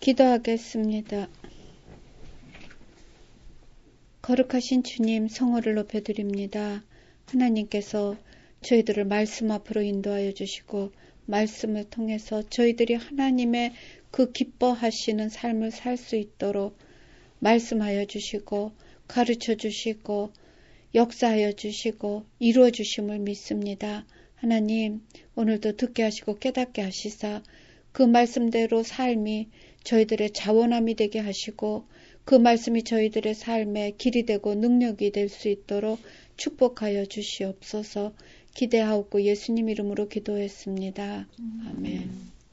기도하겠습니다. 거룩하신 주님, 성호를 높여드립니다. 하나님께서 저희들을 말씀 앞으로 인도하여 주시고 말씀을 통해서 저희들이 하나님의 그 기뻐하시는 삶을 살 수 있도록 말씀하여 주시고 가르쳐 주시고 역사하여 주시고 이루어 주심을 믿습니다. 하나님, 오늘도 듣게 하시고 깨닫게 하시사 그 말씀대로 삶이 저희들의 자원함이 되게 하시고 그 말씀이 저희들의 삶의 길이 되고 능력이 될 수 있도록 축복하여 주시옵소서. 기대하옵고 예수님 이름으로 기도했습니다. 아멘.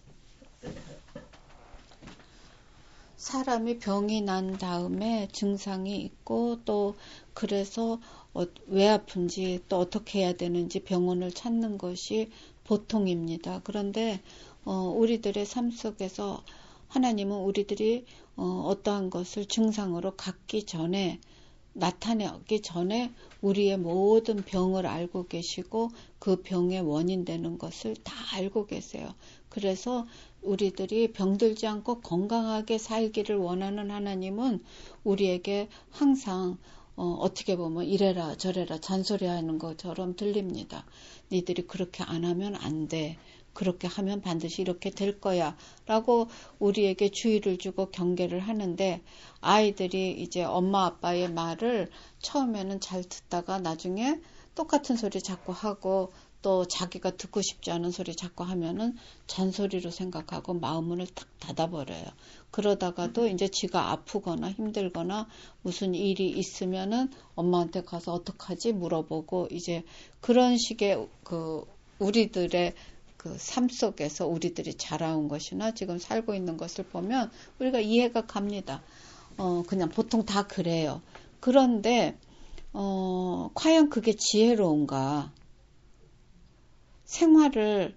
사람이 병이 난 다음에 증상이 있고 또 그래서 왜 아픈지 또 어떻게 해야 되는지 병원을 찾는 것이 보통입니다. 그런데 우리들의 삶 속에서 하나님은 우리들이 어떠한 것을 증상으로 갖기 전에 나타나기 전에 우리의 모든 병을 알고 계시고 그 병의 원인 되는 것을 다 알고 계세요. 그래서 우리들이 병들지 않고 건강하게 살기를 원하는 하나님은 우리에게 항상 어떻게 보면 이래라 저래라 잔소리하는 것처럼 들립니다. 니들이 그렇게 안 하면 안 돼. 그렇게 하면 반드시 이렇게 될 거야 라고 우리에게 주의를 주고 경계를 하는데 아이들이 이제 엄마 아빠의 말을 처음에는 잘 듣다가 나중에 똑같은 소리 자꾸 하고 또 자기가 듣고 싶지 않은 소리 자꾸 하면은 잔소리로 생각하고 마음문을 탁 닫아버려요. 그러다가도 이제 지가 아프거나 힘들거나 무슨 일이 있으면은 엄마한테 가서 어떡하지 물어보고 이제 그런 식의 우리들의 그 삶 속에서 우리들이 자라온 것이나 지금 살고 있는 것을 보면 우리가 이해가 갑니다. 그냥 보통 다 그래요. 그런데 과연 그게 지혜로운가? 생활을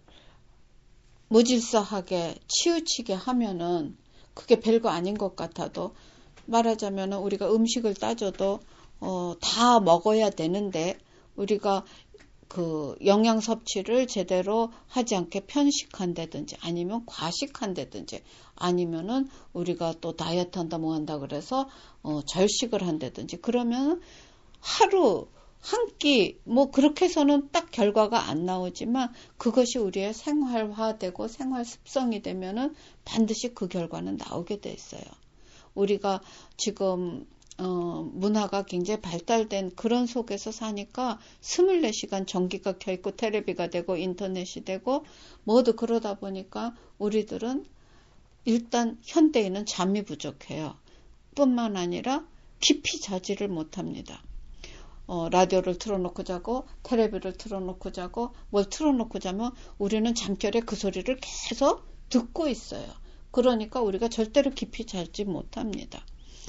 무질서하게 치우치게 하면은 그게 별거 아닌 것 같아도 말하자면은 우리가 음식을 따져도 다 먹어야 되는데 우리가 그 영양 섭취를 제대로 하지 않게 편식한다든지 아니면 과식한다든지 아니면은 우리가 또 다이어트 한다 뭐 한다 그래서 절식을 한다든지 그러면 하루 한 끼 뭐 그렇게 해서는 딱 결과가 안 나오지만 그것이 우리의 생활화되고 생활 습성이 되면은 반드시 그 결과는 나오게 돼 있어요. 우리가 지금 문화가 굉장히 발달된 그런 속에서 사니까 24시간 전기가 켜있고 텔레비가 되고 인터넷이 되고 모두 그러다 보니까 우리들은 일단 현대인은 잠이 부족해요. 뿐만 아니라 깊이 자지를 못합니다. 라디오를 틀어놓고 자고 텔레비를 틀어놓고 자고 뭘 틀어놓고 자면 우리는 잠결에 그 소리를 계속 듣고 있어요. 그러니까 우리가 절대로 깊이 자지 못합니다.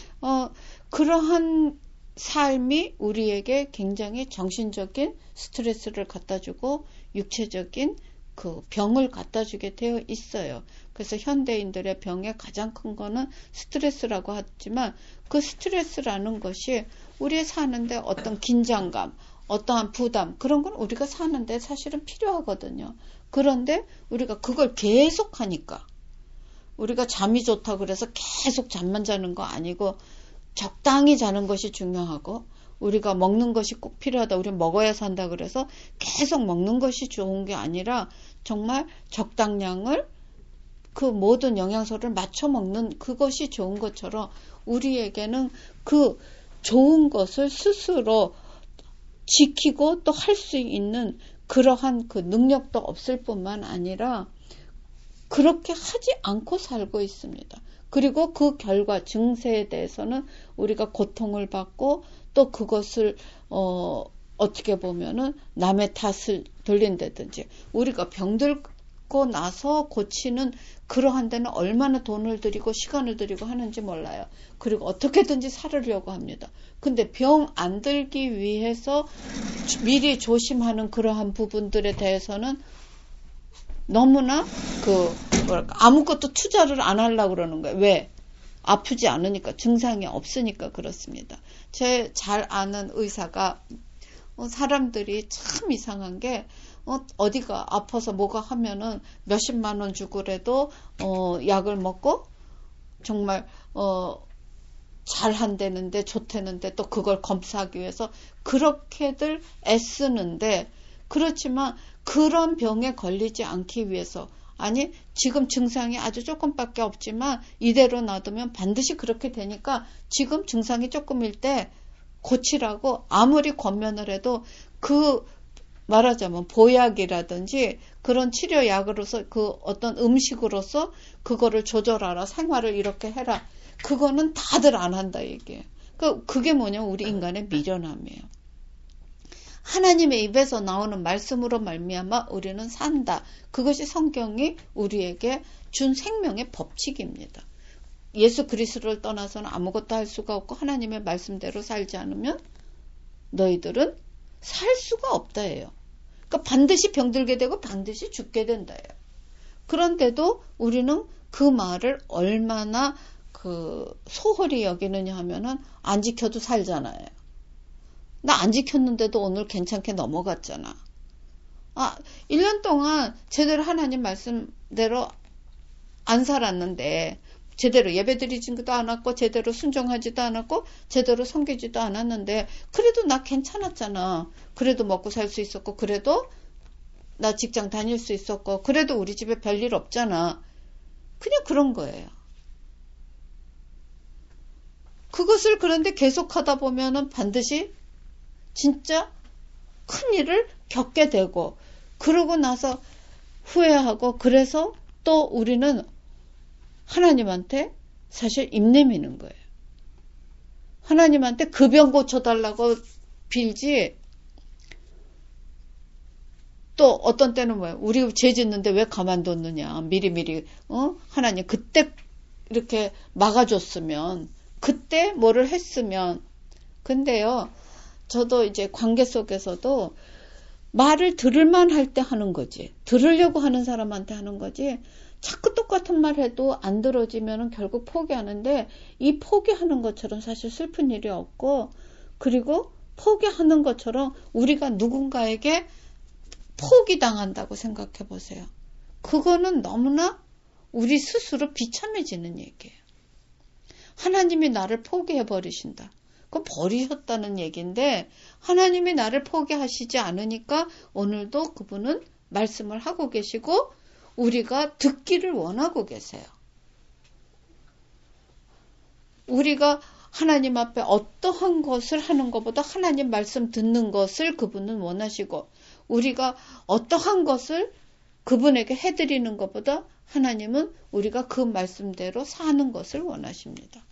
그러한 삶이 우리에게 굉장히 정신적인 스트레스를 갖다주고 육체적인 그 병을 갖다주게 되어 있어요. 그래서 현대인들의 병의 가장 큰 거는 스트레스라고 하지만 그 스트레스라는 것이 우리 사는데 어떤 긴장감, 어떠한 부담 그런 건 우리가 사는데 사실은 필요하거든요. 그런데 우리가 그걸 계속 하니까 우리가 잠이 좋다 그래서 계속 잠만 자는 거 아니고 적당히 자는 것이 중요하고 우리가 먹는 것이 꼭 필요하다. 우리 먹어야 산다 그래서 계속 먹는 것이 좋은 게 아니라 정말 적당량을 그 모든 영양소를 맞춰 먹는 그것이 좋은 것처럼 우리에게는 그 좋은 것을 스스로 지키고 또 할 수 있는 그러한 그 능력도 없을 뿐만 아니라 그렇게 하지 않고 살고 있습니다. 그리고 그 결과 증세에 대해서는 우리가 고통을 받고 또 그것을 어떻게 보면은 남의 탓을 돌린다든지 우리가 병들고 나서 고치는 그러한 데는 얼마나 돈을 들이고 시간을 들이고 하는지 몰라요. 그리고 어떻게든지 살으려고 합니다. 근데 병 안 들기 위해서 미리 조심하는 그러한 부분들에 대해서는 너무나 아무것도 투자를 안 하려고 그러는 거예요. 왜? 아프지 않으니까, 증상이 없으니까 그렇습니다. 제 잘 아는 의사가 사람들이 참 이상한 게 어디가 아파서 뭐가 하면은 몇십만 원 주고라도 약을 먹고 정말 잘한다는데 좋다는데 또 그걸 검사하기 위해서 그렇게들 애쓰는데, 그렇지만 그런 병에 걸리지 않기 위해서, 아니 지금 증상이 아주 조금밖에 없지만 이대로 놔두면 반드시 그렇게 되니까 지금 증상이 조금일 때 고치라고 아무리 권면을 해도 그 말하자면 보약이라든지 그런 치료약으로서 그 어떤 음식으로서 그거를 조절하라, 생활을 이렇게 해라, 그거는 다들 안 한다 얘기예요. 그게 뭐냐면 우리 인간의 미련함이에요. 하나님의 입에서 나오는 말씀으로 말미암아 우리는 산다. 그것이 성경이 우리에게 준 생명의 법칙입니다. 예수 그리스도를 떠나서는 아무것도 할 수가 없고 하나님의 말씀대로 살지 않으면 너희들은 살 수가 없다예요. 그러니까 반드시 병들게 되고 반드시 죽게 된다예요. 그런데도 우리는 그 말을 얼마나 소홀히 여기느냐 하면은 안 지켜도 살잖아요. 나 안 지켰는데도 오늘 괜찮게 넘어갔잖아. 1년 동안 제대로 하나님 말씀대로 안 살았는데, 제대로 예배드리지도 않았고 제대로 순종하지도 않았고 제대로 섬기지도 않았는데 그래도 나 괜찮았잖아. 그래도 먹고 살 수 있었고 그래도 나 직장 다닐 수 있었고 그래도 우리 집에 별일 없잖아. 그냥 그런 거예요. 그것을 그런데 계속하다 보면은 반드시 진짜 큰일을 겪게 되고, 그러고 나서 후회하고, 그래서 또 우리는 하나님한테 사실 입 내미는 거예요. 하나님한테 그 병 고쳐달라고 빌지, 또 어떤 때는 뭐예요? 우리 죄 짓는데 왜 가만뒀느냐. 미리미리 하나님 그때 이렇게 막아줬으면, 그때 뭐를 했으면. 근데요, 저도 이제 관계 속에서도 말을 들을만 할 때 하는 거지, 들으려고 하는 사람한테 하는 거지, 자꾸 똑같은 말 해도 안 들어지면 결국 포기하는데, 이 포기하는 것처럼 사실 슬픈 일이 없고, 그리고 포기하는 것처럼 우리가 누군가에게 포기당한다고 생각해 보세요. 그거는 너무나 우리 스스로 비참해지는 얘기예요. 하나님이 나를 포기해 버리신다. 그거 버리셨다는 얘기인데, 하나님이 나를 포기하시지 않으니까 오늘도 그분은 말씀을 하고 계시고 우리가 듣기를 원하고 계세요. 우리가 하나님 앞에 어떠한 것을 하는 것보다 하나님 말씀 듣는 것을 그분은 원하시고, 우리가 어떠한 것을 그분에게 해드리는 것보다 하나님은 우리가 그 말씀대로 사는 것을 원하십니다.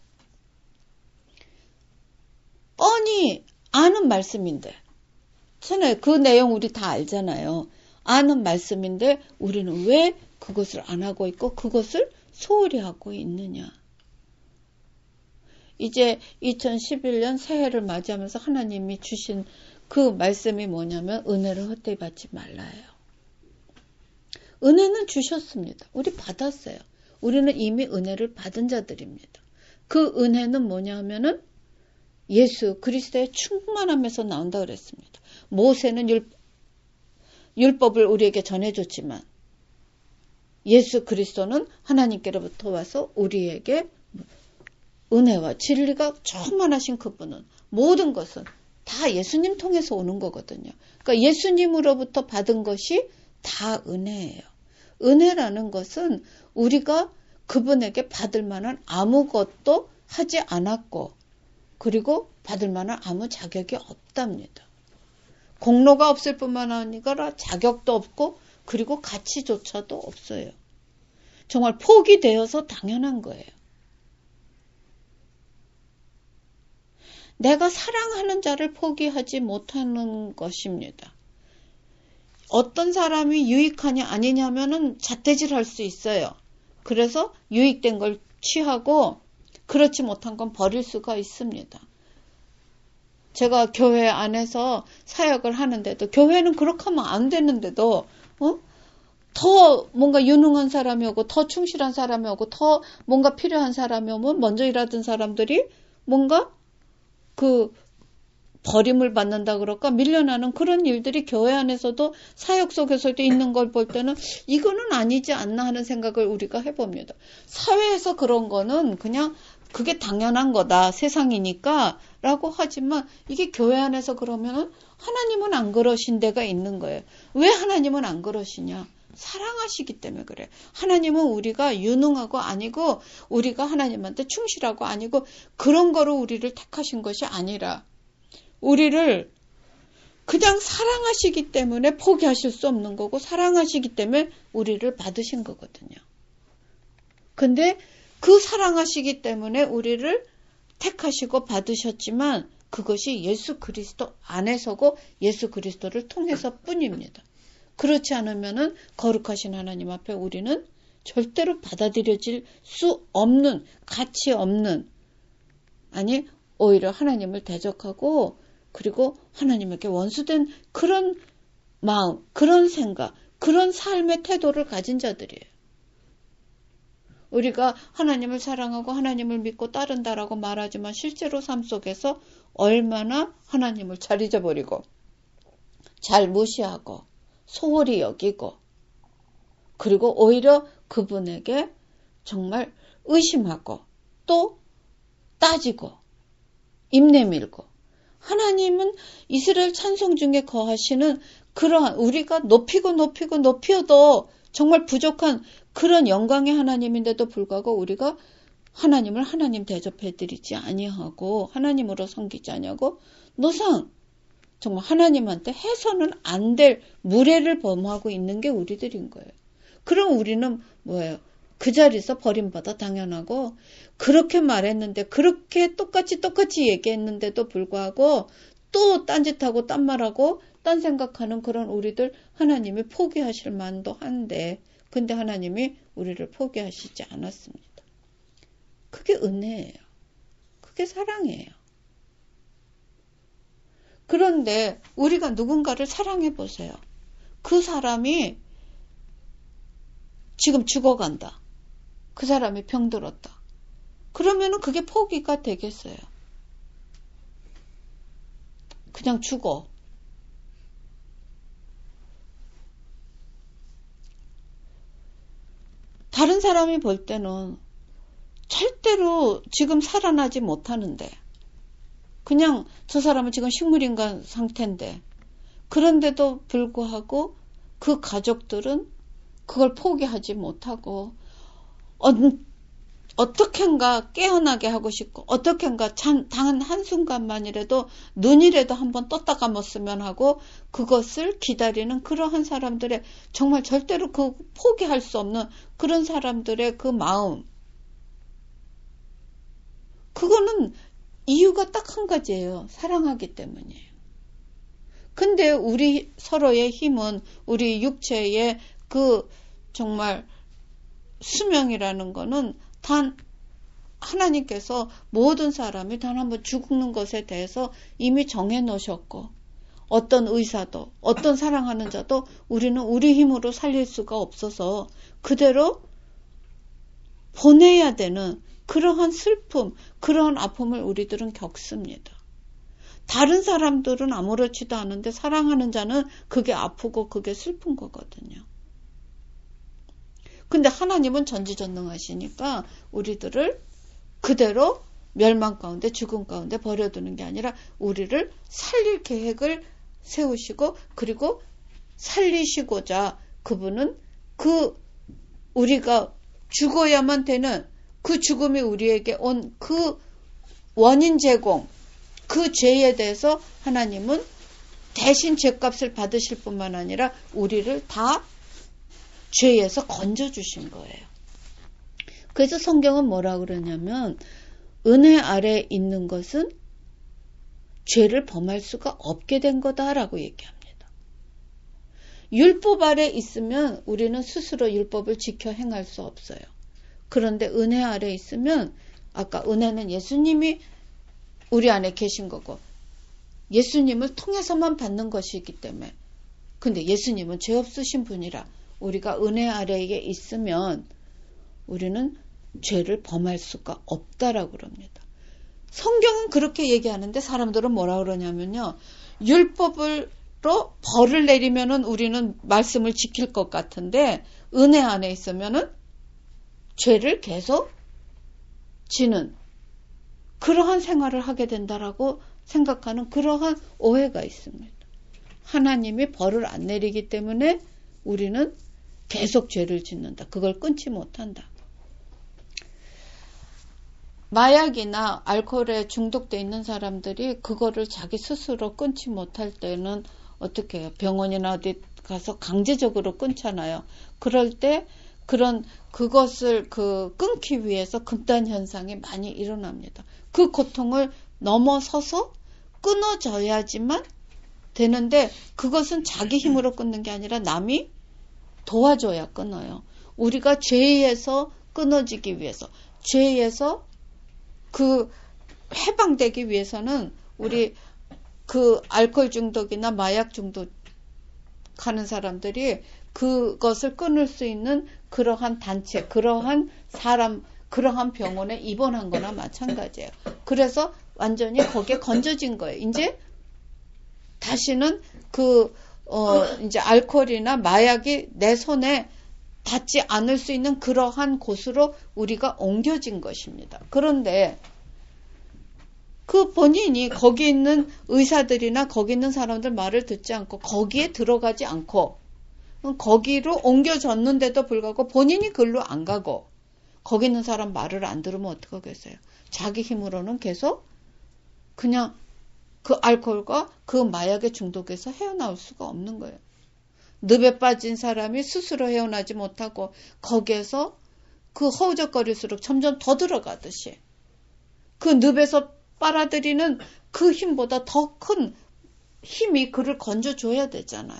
뻔히 아는 말씀인데, 그 내용 우리 다 알잖아요. 아는 말씀인데 우리는 왜 그것을 안 하고 있고 그것을 소홀히 하고 있느냐. 이제 2011년 새해를 맞이하면서 하나님이 주신 그 말씀이 뭐냐면, 은혜를 헛되이 받지 말라예요. 은혜는 주셨습니다. 우리 받았어요. 우리는 이미 은혜를 받은 자들입니다. 그 은혜는 뭐냐 하면은 예수 그리스도의 충만함에서 나온다 그랬습니다. 모세는 율법을 우리에게 전해줬지만 예수 그리스도는 하나님께로부터 와서 우리에게 은혜와 진리가 충만하신 그분은 모든 것은 다 예수님 통해서 오는 거거든요. 그러니까 예수님으로부터 받은 것이 다 은혜예요. 은혜라는 것은 우리가 그분에게 받을 만한 아무것도 하지 않았고, 그리고 받을 만한 아무 자격이 없답니다. 공로가 없을 뿐만 아니라 자격도 없고, 그리고 가치조차도 없어요. 정말 포기되어서 당연한 거예요. 내가 사랑하는 자를 포기하지 못하는 것입니다. 어떤 사람이 유익하냐 아니냐면은 잣대질할 수 있어요. 그래서 유익된 걸 취하고 그렇지 못한 건 버릴 수가 있습니다. 제가 교회 안에서 사역을 하는데도, 교회는 그렇게 하면 안 되는데도 더 뭔가 유능한 사람이 오고 더 충실한 사람이 오고 더 뭔가 필요한 사람이 오면 먼저 일하던 사람들이 뭔가 버림을 받는다 그럴까 밀려나는 그런 일들이 교회 안에서도 사역 속에서도 있는 걸 볼 때는 이거는 아니지 않나 하는 생각을 우리가 해봅니다. 사회에서 그런 거는 그냥 그게 당연한 거다 세상이니까 라고 하지만 이게 교회 안에서 그러면은 하나님은 안 그러신 데가 있는 거예요. 왜 하나님은 안 그러시냐? 사랑하시기 때문에 그래. 하나님은 우리가 유능하고 아니고 우리가 하나님한테 충실하고 아니고 그런 거로 우리를 택하신 것이 아니라 우리를 그냥 사랑하시기 때문에 포기하실 수 없는 거고 사랑하시기 때문에 우리를 받으신 거거든요. 근데 그 사랑하시기 때문에 우리를 택하시고 받으셨지만 그것이 예수 그리스도 안에서고 예수 그리스도를 통해서 뿐입니다. 그렇지 않으면은 거룩하신 하나님 앞에 우리는 절대로 받아들여질 수 없는, 가치 없는, 아니 오히려 하나님을 대적하고 그리고 하나님에게 원수된 그런 마음, 그런 생각, 그런 삶의 태도를 가진 자들이에요. 우리가 하나님을 사랑하고 하나님을 믿고 따른다라고 말하지만 실제로 삶 속에서 얼마나 하나님을 잘 잊어버리고 잘 무시하고 소홀히 여기고 그리고 오히려 그분에게 정말 의심하고 또 따지고 입 내밀고 하나님은 이스라엘 찬송 중에 거하시는 그러한 우리가 높여도 정말 부족한 그런 영광의 하나님인데도 불구하고 우리가 하나님을 하나님 대접해드리지 아니하고 하나님으로 섬기지 아니하고 노상 정말 하나님한테 해서는 안 될 무례를 범하고 있는 게 우리들인 거예요. 그럼 우리는 뭐예요? 그 자리에서 버림받아 당연하고 그렇게 말했는데 그렇게 똑같이 얘기했는데도 불구하고 또 딴짓하고 딴말하고 딴 생각하는 그런 우리들 하나님이 포기하실 만도 한데 근데 하나님이 우리를 포기하시지 않았습니다. 그게 은혜예요. 그게 사랑이에요. 그런데 우리가 누군가를 사랑해 보세요. 그 사람이 지금 죽어간다. 그 사람이 병들었다. 그러면은 그게 포기가 되겠어요. 그냥 죽어. 다른 사람이 볼 때는 절대로 지금 살아나지 못하는데 그냥 저 사람은 지금 식물인간 상태인데 그런데도 불구하고 그 가족들은 그걸 포기하지 못하고 어떻게인가 깨어나게 하고 싶고 어떻게인가 단 한순간만이라도 눈이라도 한번 떴다 감았으면 하고 그것을 기다리는 그러한 사람들의 정말 절대로 그 포기할 수 없는 그런 사람들의 그 마음 그거는 이유가 딱 한 가지예요. 사랑하기 때문이에요. 근데 우리 서로의 힘은 우리 육체의 그 정말 수명이라는 거는 단 하나님께서 모든 사람이 단 한번 죽는 것에 대해서 이미 정해 놓으셨고 어떤 의사도 어떤 사랑하는 자도 우리는 우리 힘으로 살릴 수가 없어서 그대로 보내야 되는 그러한 슬픔, 그러한 아픔을 우리들은 겪습니다. 다른 사람들은 아무렇지도 않은데 사랑하는 자는 그게 아프고 그게 슬픈 거거든요. 근데 하나님은 전지전능하시니까 우리들을 그대로 멸망 가운데 죽음 가운데 버려두는 게 아니라 우리를 살릴 계획을 세우시고 그리고 살리시고자 그분은 그 우리가 죽어야만 되는 그 죽음이 우리에게 온 그 원인 제공 그 죄에 대해서 하나님은 대신 죄값을 받으실 뿐만 아니라 우리를 다 죄에서 건져주신 거예요. 그래서 성경은 뭐라 그러냐면 은혜 아래 있는 것은 죄를 범할 수가 없게 된 거다라고 얘기합니다. 율법 아래 있으면 우리는 스스로 율법을 지켜 행할 수 없어요. 그런데 은혜 아래 있으면 아까 은혜는 예수님이 우리 안에 계신 거고 예수님을 통해서만 받는 것이기 때문에 근데 예수님은 죄 없으신 분이라 우리가 은혜 아래에 있으면 우리는 죄를 범할 수가 없다라고 그럽니다. 성경은 그렇게 얘기하는데 사람들은 뭐라 그러냐면요. 율법으로 벌을 내리면은 우리는 말씀을 지킬 것 같은데 은혜 안에 있으면은 죄를 계속 지는 그러한 생활을 하게 된다라고 생각하는 그러한 오해가 있습니다. 하나님이 벌을 안 내리기 때문에 우리는 계속 죄를 짓는다. 그걸 끊지 못한다. 마약이나 알코올에 중독돼 있는 사람들이 그거를 자기 스스로 끊지 못할 때는 어떻게 해요? 병원이나 어디 가서 강제적으로 끊잖아요. 그럴 때 그것을 끊기 위해서 금단 현상이 많이 일어납니다. 그 고통을 넘어서서 끊어져야지만 되는데 그것은 자기 힘으로 끊는 게 아니라 남이 도와줘야 끊어요. 우리가 죄에서 끊어지기 위해서, 죄에서 해방되기 위해서는 우리 알코올 중독이나 마약 중독 하는 사람들이 그것을 끊을 수 있는 그러한 단체, 그러한 사람, 그러한 병원에 입원한 거나 마찬가지예요. 그래서 완전히 거기에 건져진 거예요. 이제 다시는 이제 알코올이나 마약이 내 손에 닿지 않을 수 있는 그러한 곳으로 우리가 옮겨진 것입니다. 그런데 그 본인이 거기 있는 의사들이나 거기 있는 사람들 말을 듣지 않고 거기에 들어가지 않고 거기로 옮겨졌는데도 불구하고 본인이 글로 안 가고 거기 있는 사람 말을 안 들으면 어떡하겠어요? 자기 힘으로는 계속 그냥 그 알코올과 그 마약의 중독에서 헤어나올 수가 없는 거예요. 늪에 빠진 사람이 스스로 헤어나지 못하고 거기에서 그 허우적거릴수록 점점 더 들어가듯이 그 늪에서 빨아들이는 그 힘보다 더 큰 힘이 그를 건져줘야 되잖아요.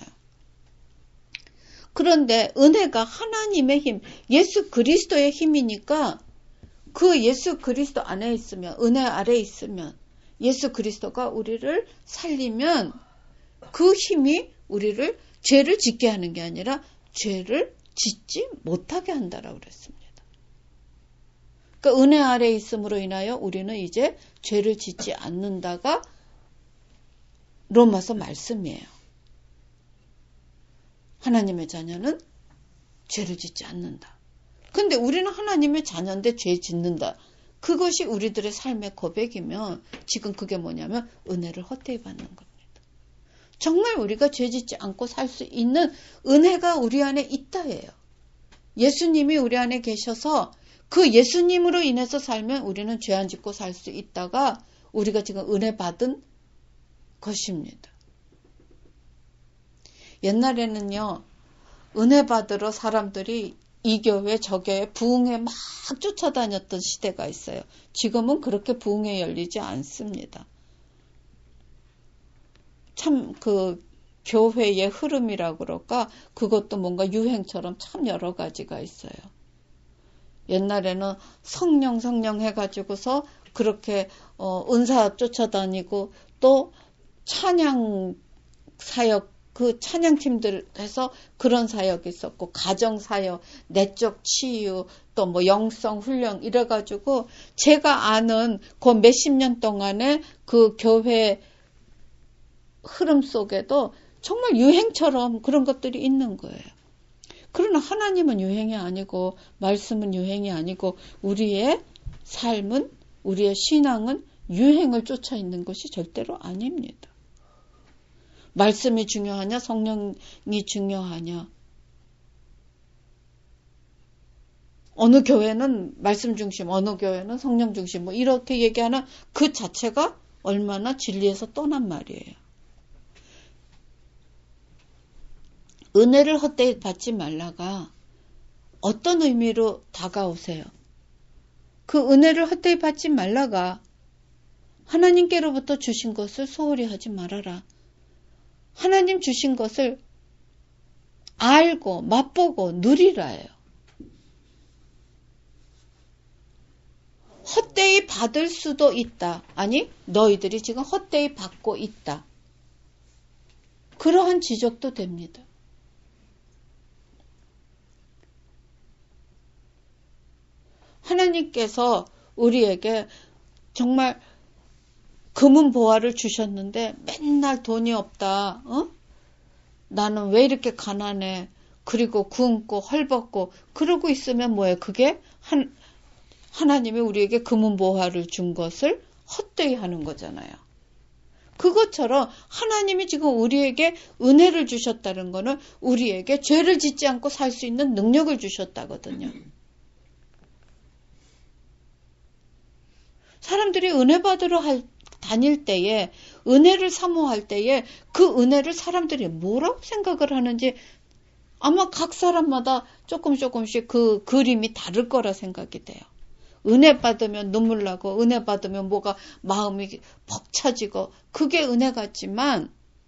그런데 은혜가 하나님의 힘, 예수 그리스도의 힘이니까 그 예수 그리스도 안에 있으면, 은혜 아래 있으면 예수 그리스도가 우리를 살리면 그 힘이 우리를 죄를 짓게 하는 게 아니라 죄를 짓지 못하게 한다라고 그랬습니다. 그러니까 은혜 아래 있음으로 인하여 우리는 이제 죄를 짓지 않는다가 로마서 말씀이에요. 하나님의 자녀는 죄를 짓지 않는다. 근데 우리는 하나님의 자녀인데 죄 짓는다. 그것이 우리들의 삶의 고백이면 지금 그게 뭐냐면 은혜를 헛되이 받는 겁니다. 정말 우리가 죄 짓지 않고 살 수 있는 은혜가 우리 안에 있다예요. 예수님이 우리 안에 계셔서 그 예수님으로 인해서 살면 우리는 죄 안 짓고 살 수 있다가 우리가 지금 은혜 받은 것입니다. 옛날에는요, 은혜 받으러 사람들이 이 교회 저 교회 부흥회 막 쫓아다녔던 시대가 있어요. 지금은 그렇게 부흥회 열리지 않습니다. 참 교회의 흐름이라고 그럴까? 그것도 뭔가 유행처럼 참 여러 가지가 있어요. 옛날에는 성령 해가지고서 그렇게 은사 쫓아다니고 또 찬양 사역 그 찬양팀들 해서 그런 사역이 있었고 가정 사역, 내적 치유, 또 뭐 영성 훈련 이래가지고 제가 아는 그 몇십 년 동안의 그 교회 흐름 속에도 정말 유행처럼 그런 것들이 있는 거예요. 그러나 하나님은 유행이 아니고 말씀은 유행이 아니고 우리의 삶은 우리의 신앙은 유행을 쫓아 있는 것이 절대로 아닙니다. 말씀이 중요하냐 성령이 중요하냐 어느 교회는 말씀 중심 어느 교회는 성령 중심 뭐 이렇게 얘기하는 그 자체가 얼마나 진리에서 떠난 말이에요. 은혜를 헛되이 받지 말라가 어떤 의미로 다가오세요? 그 은혜를 헛되이 받지 말라가 하나님께로부터 주신 것을 소홀히 하지 말아라. 하나님 주신 것을 알고 맛보고 누리라예요. 헛되이 받을 수도 있다. 아니 너희들이 지금 헛되이 받고 있다. 그러한 지적도 됩니다. 하나님께서 우리에게 정말 금은 보화를 주셨는데 맨날 돈이 없다. 나는 왜 이렇게 가난해. 그리고 굶고 헐벗고 그러고 있으면 뭐예요? 그게 하나님이 우리에게 금은 보화를 준 것을 헛되이 하는 거잖아요. 그것처럼 하나님이 지금 우리에게 은혜를 주셨다는 거는 우리에게 죄를 짓지 않고 살 수 있는 능력을 주셨다거든요. 사람들이 은혜 받으러 다닐 때에, 은혜를 사모할 때에 그 은혜를 사람들이 뭐라고 생각을 하는지 아마 각 사람마다 조금씩 그 그림이 다를 거라 생각이 돼요. 은혜 받으면 눈물 나고 은혜 받으면 뭐가 마음이 벅차지고 그게 은혜 같지만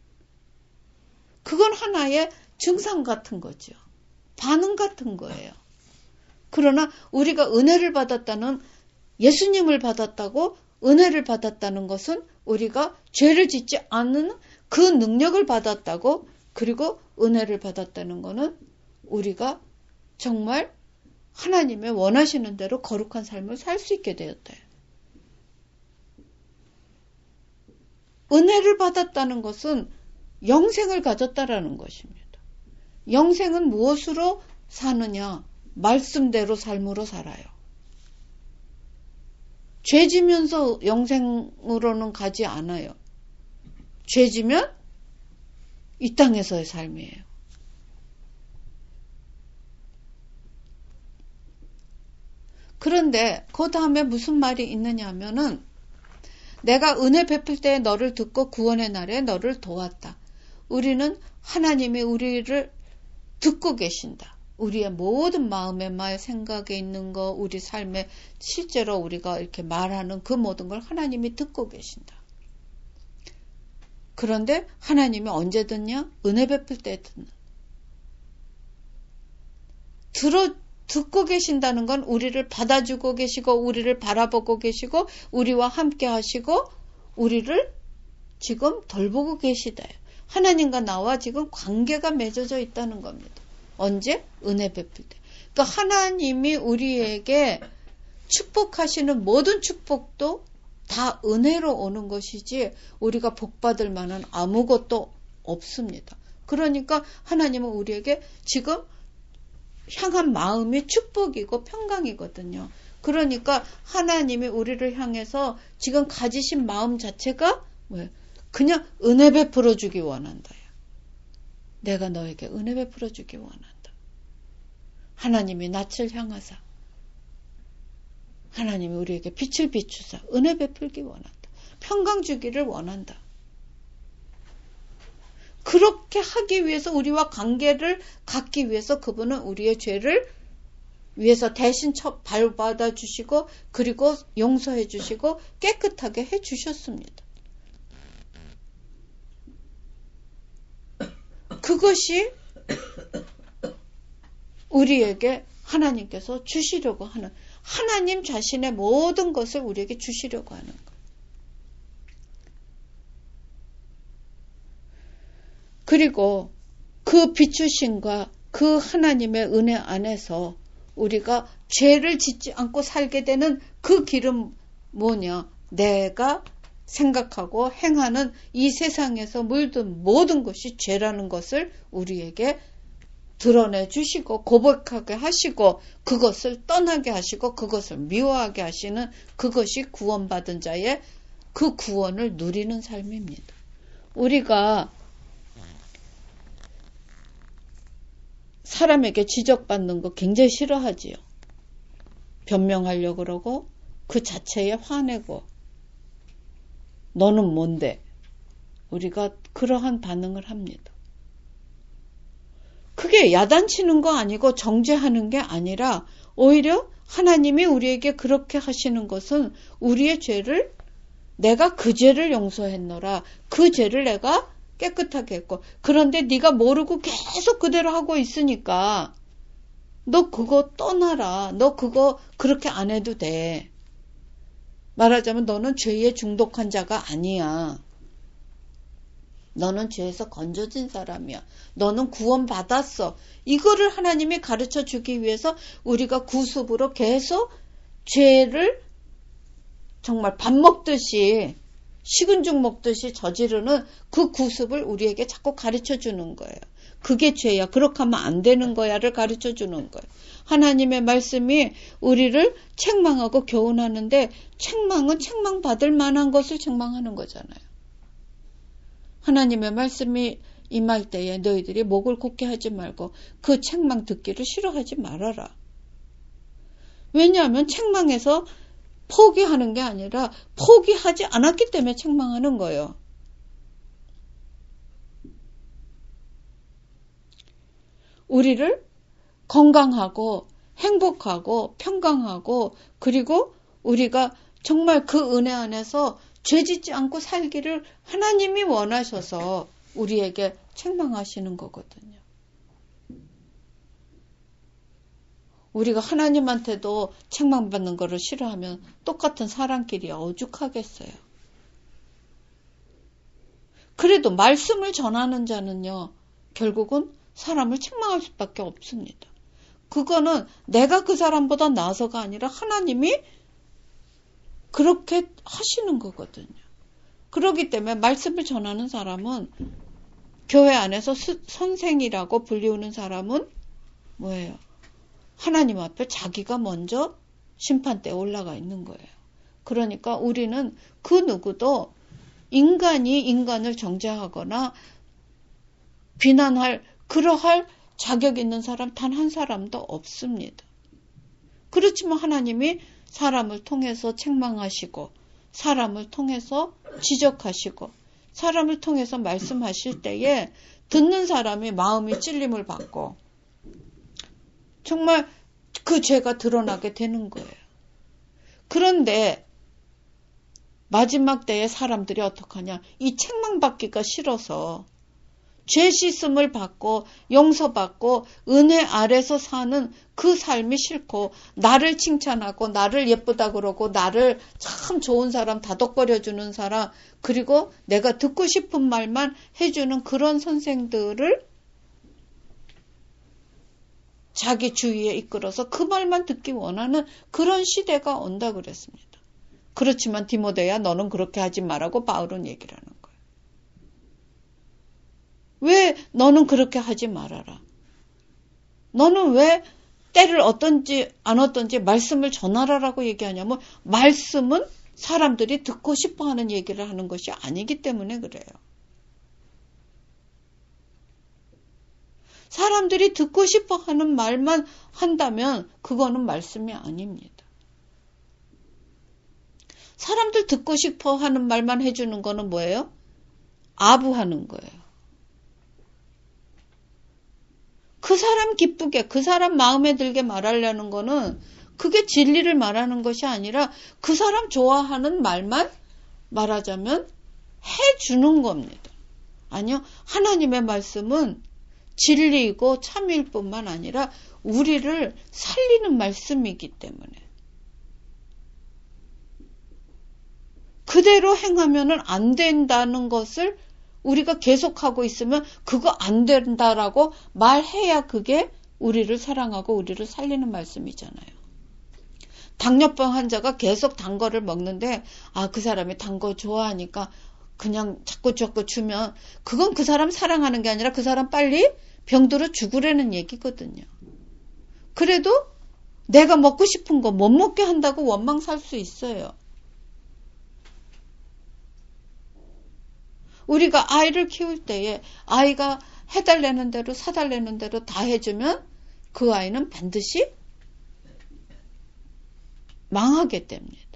그건 하나의 증상 같은 거죠. 반응 같은 거예요. 그러나 우리가 은혜를 받았다는, 예수님을 받았다고 은혜를 받았다는 것은 우리가 죄를 짓지 않는 그 능력을 받았다고, 그리고 은혜를 받았다는 것은 우리가 정말 하나님의 원하시는 대로 거룩한 삶을 살 수 있게 되었대요. 은혜를 받았다는 것은 영생을 가졌다라는 것입니다. 영생은 무엇으로 사느냐? 말씀대로 삶으로 살아요. 죄 지면서 영생으로는 가지 않아요. 죄 지면 이 땅에서의 삶이에요. 그런데 그 다음에 무슨 말이 있느냐 하면은 내가 은혜 베풀 때 너를 듣고 구원의 날에 너를 도왔다. 우리는 하나님이 우리를 듣고 계신다. 우리의 모든 마음의 말, 생각에 있는 거, 우리 삶에 실제로 우리가 이렇게 말하는 그 모든 걸 하나님이 듣고 계신다. 그런데 하나님이 언제 듣냐? 은혜 베풀 때 듣는. 듣고 계신다는 건 우리를 받아주고 계시고 우리를 바라보고 계시고 우리와 함께 하시고 우리를 지금 돌보고 계시다. 하나님과 나와 지금 관계가 맺어져 있다는 겁니다. 언제? 은혜 베풀 때. 그러니까 하나님이 우리에게 축복하시는 모든 축복도 다 은혜로 오는 것이지 우리가 복받을 만한 아무것도 없습니다. 그러니까 하나님은 우리에게 지금 향한 마음이 축복이고 평강이거든요. 그러니까 하나님이 우리를 향해서 지금 가지신 마음 자체가 뭐예요? 그냥 은혜 베풀어 주기 원한다. 내가 너에게 은혜 베풀어 주기 원한다. 하나님이 낯을 향하사 하나님이 우리에게 빛을 비추사 은혜 베풀기 원한다. 평강 주기를 원한다. 그렇게 하기 위해서 우리와 관계를 갖기 위해서 그분은 우리의 죄를 위해서 대신 발받아 주시고 그리고 용서해 주시고 깨끗하게 해 주셨습니다. 그것이 우리에게 하나님께서 주시려고 하는, 하나님 자신의 모든 것을 우리에게 주시려고 하는 것. 그리고 그 비추심과 그 하나님의 은혜 안에서 우리가 죄를 짓지 않고 살게 되는 그 길은 뭐냐? 내가 생각하고 행하는 이 세상에서 물든 모든 것이 죄라는 것을 우리에게 드러내 주시고 고백하게 하시고 그것을 떠나게 하시고 그것을 미워하게 하시는 그것이 구원받은 자의 그 구원을 누리는 삶입니다. 우리가 사람에게 지적받는 거 굉장히 싫어하지요. 변명하려고 그러고 그 자체에 화내고 너는 뭔데? 우리가 그러한 반응을 합니다. 그게 야단치는 거 아니고 정죄하는 게 아니라 오히려 하나님이 우리에게 그렇게 하시는 것은 우리의 죄를 내가 그 죄를 용서했노라. 그 죄를 내가 깨끗하게 했고 그런데 네가 모르고 계속 그대로 하고 있으니까 너 그거 떠나라. 너 그거 그렇게 안 해도 돼. 말하자면 너는 죄에 중독한 자가 아니야. 너는 죄에서 건져진 사람이야. 너는 구원받았어. 이거를 하나님이 가르쳐 주기 위해서 우리가 구습으로 계속 죄를 정말 밥 먹듯이 식은 죽 먹듯이 저지르는 그 구습을 우리에게 자꾸 가르쳐 주는 거예요. 그게 죄야. 그렇게 하면 안 되는 거야를 가르쳐 주는 거예요. 하나님의 말씀이 우리를 책망하고 교훈하는데 책망은 책망받을 만한 것을 책망하는 거잖아요. 하나님의 말씀이 임할 때에 너희들이 목을 곧게 하지 말고 그 책망 듣기를 싫어하지 말아라. 왜냐하면 책망해서 포기하는 게 아니라 포기하지 않았기 때문에 책망하는 거예요. 우리를 건강하고 행복하고 평강하고 그리고 우리가 정말 그 은혜 안에서 죄짓지 않고 살기를 하나님이 원하셔서 우리에게 책망하시는 거거든요. 우리가 하나님한테도 책망받는 것을 싫어하면 똑같은 사람끼리 오죽하겠어요. 그래도 말씀을 전하는 자는요, 결국은 사람을 책망할 수밖에 없습니다. 그거는 내가 그 사람보다 나아서가 아니라 하나님이 그렇게 하시는 거거든요. 그렇기 때문에 말씀을 전하는 사람은 교회 안에서 선생이라고 불리우는 사람은 뭐예요? 하나님 앞에 자기가 먼저 심판대에 올라가 있는 거예요. 그러니까 우리는 그 누구도 인간이 인간을 정죄하거나 비난할 그러할 자격 있는 사람 단 한 사람도 없습니다. 그렇지만 하나님이 사람을 통해서 책망하시고 사람을 통해서 지적하시고 사람을 통해서 말씀하실 때에 듣는 사람이 마음이 찔림을 받고 정말 그 죄가 드러나게 되는 거예요. 그런데 마지막 때에 사람들이 어떻게 하냐? 이 책망받기가 싫어서 죄 씻음을 받고 용서받고 은혜 아래서 사는 그 삶이 싫고 나를 칭찬하고 나를 예쁘다 그러고 나를 참 좋은 사람 다독거려주는 사람 그리고 내가 듣고 싶은 말만 해주는 그런 선생들을 자기 주위에 이끌어서 그 말만 듣기 원하는 그런 시대가 온다 그랬습니다. 그렇지만 디모데야 너는 그렇게 하지 말라고 바울은 얘기를 하는 거예요. 왜 너는 그렇게 하지 말아라. 너는 왜 때를 어떤지 안 어떤지 말씀을 전하라라고 얘기하냐면 말씀은 사람들이 듣고 싶어하는 얘기를 하는 것이 아니기 때문에 그래요. 사람들이 듣고 싶어하는 말만 한다면 그거는 말씀이 아닙니다. 사람들 듣고 싶어하는 말만 해주는 거는 뭐예요? 아부하는 거예요. 그 사람 기쁘게 그 사람 마음에 들게 말하려는 거는 그게 진리를 말하는 것이 아니라 그 사람 좋아하는 말만 말하자면 해주는 겁니다. 아니요. 하나님의 말씀은 진리이고 참일 뿐만 아니라 우리를 살리는 말씀이기 때문에 그대로 행하면 안 된다는 것을 우리가 계속하고 있으면 그거 안 된다라고 말해야 그게 우리를 사랑하고 우리를 살리는 말씀이잖아요. 당뇨병 환자가 계속 단 거를 먹는데 그 사람이 단 거 좋아하니까 그냥 자꾸 주면 그건 그 사람 사랑하는 게 아니라 그 사람 빨리 병들어 죽으라는 얘기거든요. 그래도 내가 먹고 싶은 거 못 먹게 한다고 원망 살 수 있어요. 우리가 아이를 키울 때에 아이가 해달라는 대로 사달라는 대로 다 해주면 그 아이는 반드시 망하게 됩니다.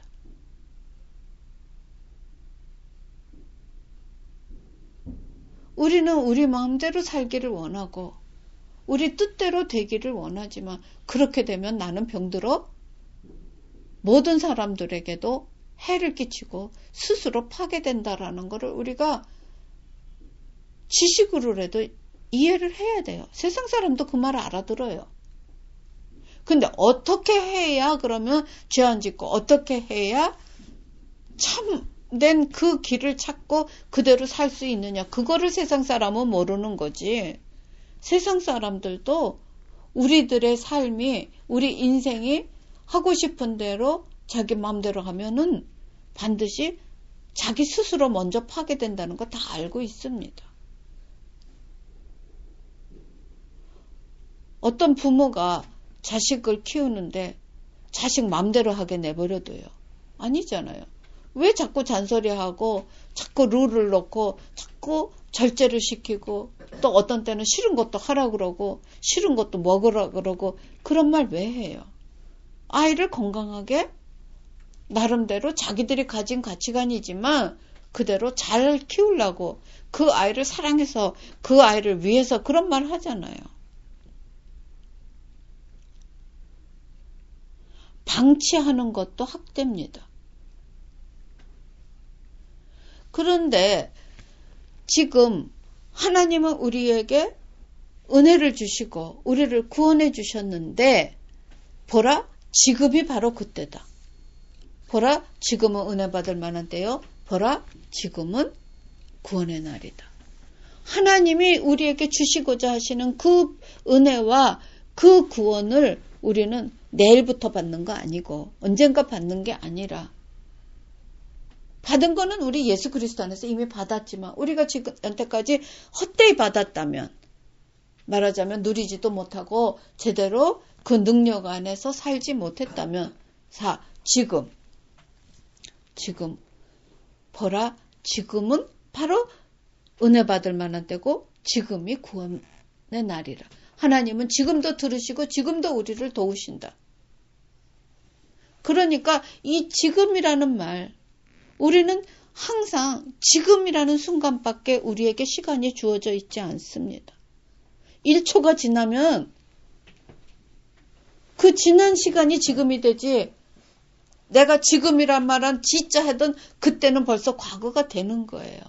우리는 우리 마음대로 살기를 원하고 우리 뜻대로 되기를 원하지만 그렇게 되면 나는 병들어 모든 사람들에게도 해를 끼치고 스스로 파괴된다라는 것을 우리가 지식으로라도 이해를 해야 돼요. 세상 사람도 그 말을 알아들어요. 근데 어떻게 해야 그러면 죄 안 짓고 어떻게 해야 참된 그 길을 찾고 그대로 살 수 있느냐. 그거를 세상 사람은 모르는 거지. 세상 사람들도 우리들의 삶이 우리 인생이 하고 싶은 대로 자기 마음대로 하면은 반드시 자기 스스로 먼저 파괴된다는 거 다 알고 있습니다. 어떤 부모가 자식을 키우는데 자식 맘대로 하게 내버려둬요. 아니잖아요. 왜 자꾸 잔소리하고 자꾸 룰을 넣고 자꾸 절제를 시키고 또 어떤 때는 싫은 것도 하라 그러고 싫은 것도 먹으라 그러고 그런 말 왜 해요? 아이를 건강하게 나름대로 자기들이 가진 가치관이지만 그대로 잘 키우려고 그 아이를 사랑해서 그 아이를 위해서 그런 말 하잖아요. 방치하는 것도 학대입니다. 그런데 지금 하나님은 우리에게 은혜를 주시고 우리를 구원해 주셨는데 보라, 지금이 바로 그때다. 보라, 지금은 은혜 받을 만한 때요. 보라, 지금은 구원의 날이다. 하나님이 우리에게 주시고자 하시는 그 은혜와 그 구원을 우리는 내일부터 받는 거 아니고 언젠가 받는 게 아니라 받은 거는 우리 예수 그리스도 안에서 이미 받았지만 우리가 지금 여태까지 헛되이 받았다면 말하자면 누리지도 못하고 제대로 그 능력 안에서 살지 못했다면 지금 보라, 지금은 바로 은혜 받을 만한 때고 지금이 구원의 날이라. 하나님은 지금도 들으시고 지금도 우리를 도우신다. 그러니까 이 지금이라는 말, 우리는 항상 지금이라는 순간밖에 우리에게 시간이 주어져 있지 않습니다. 1초가 지나면 그 지난 시간이 지금이 되지 내가 지금이란 말은 진짜 하던 그때는 벌써 과거가 되는 거예요.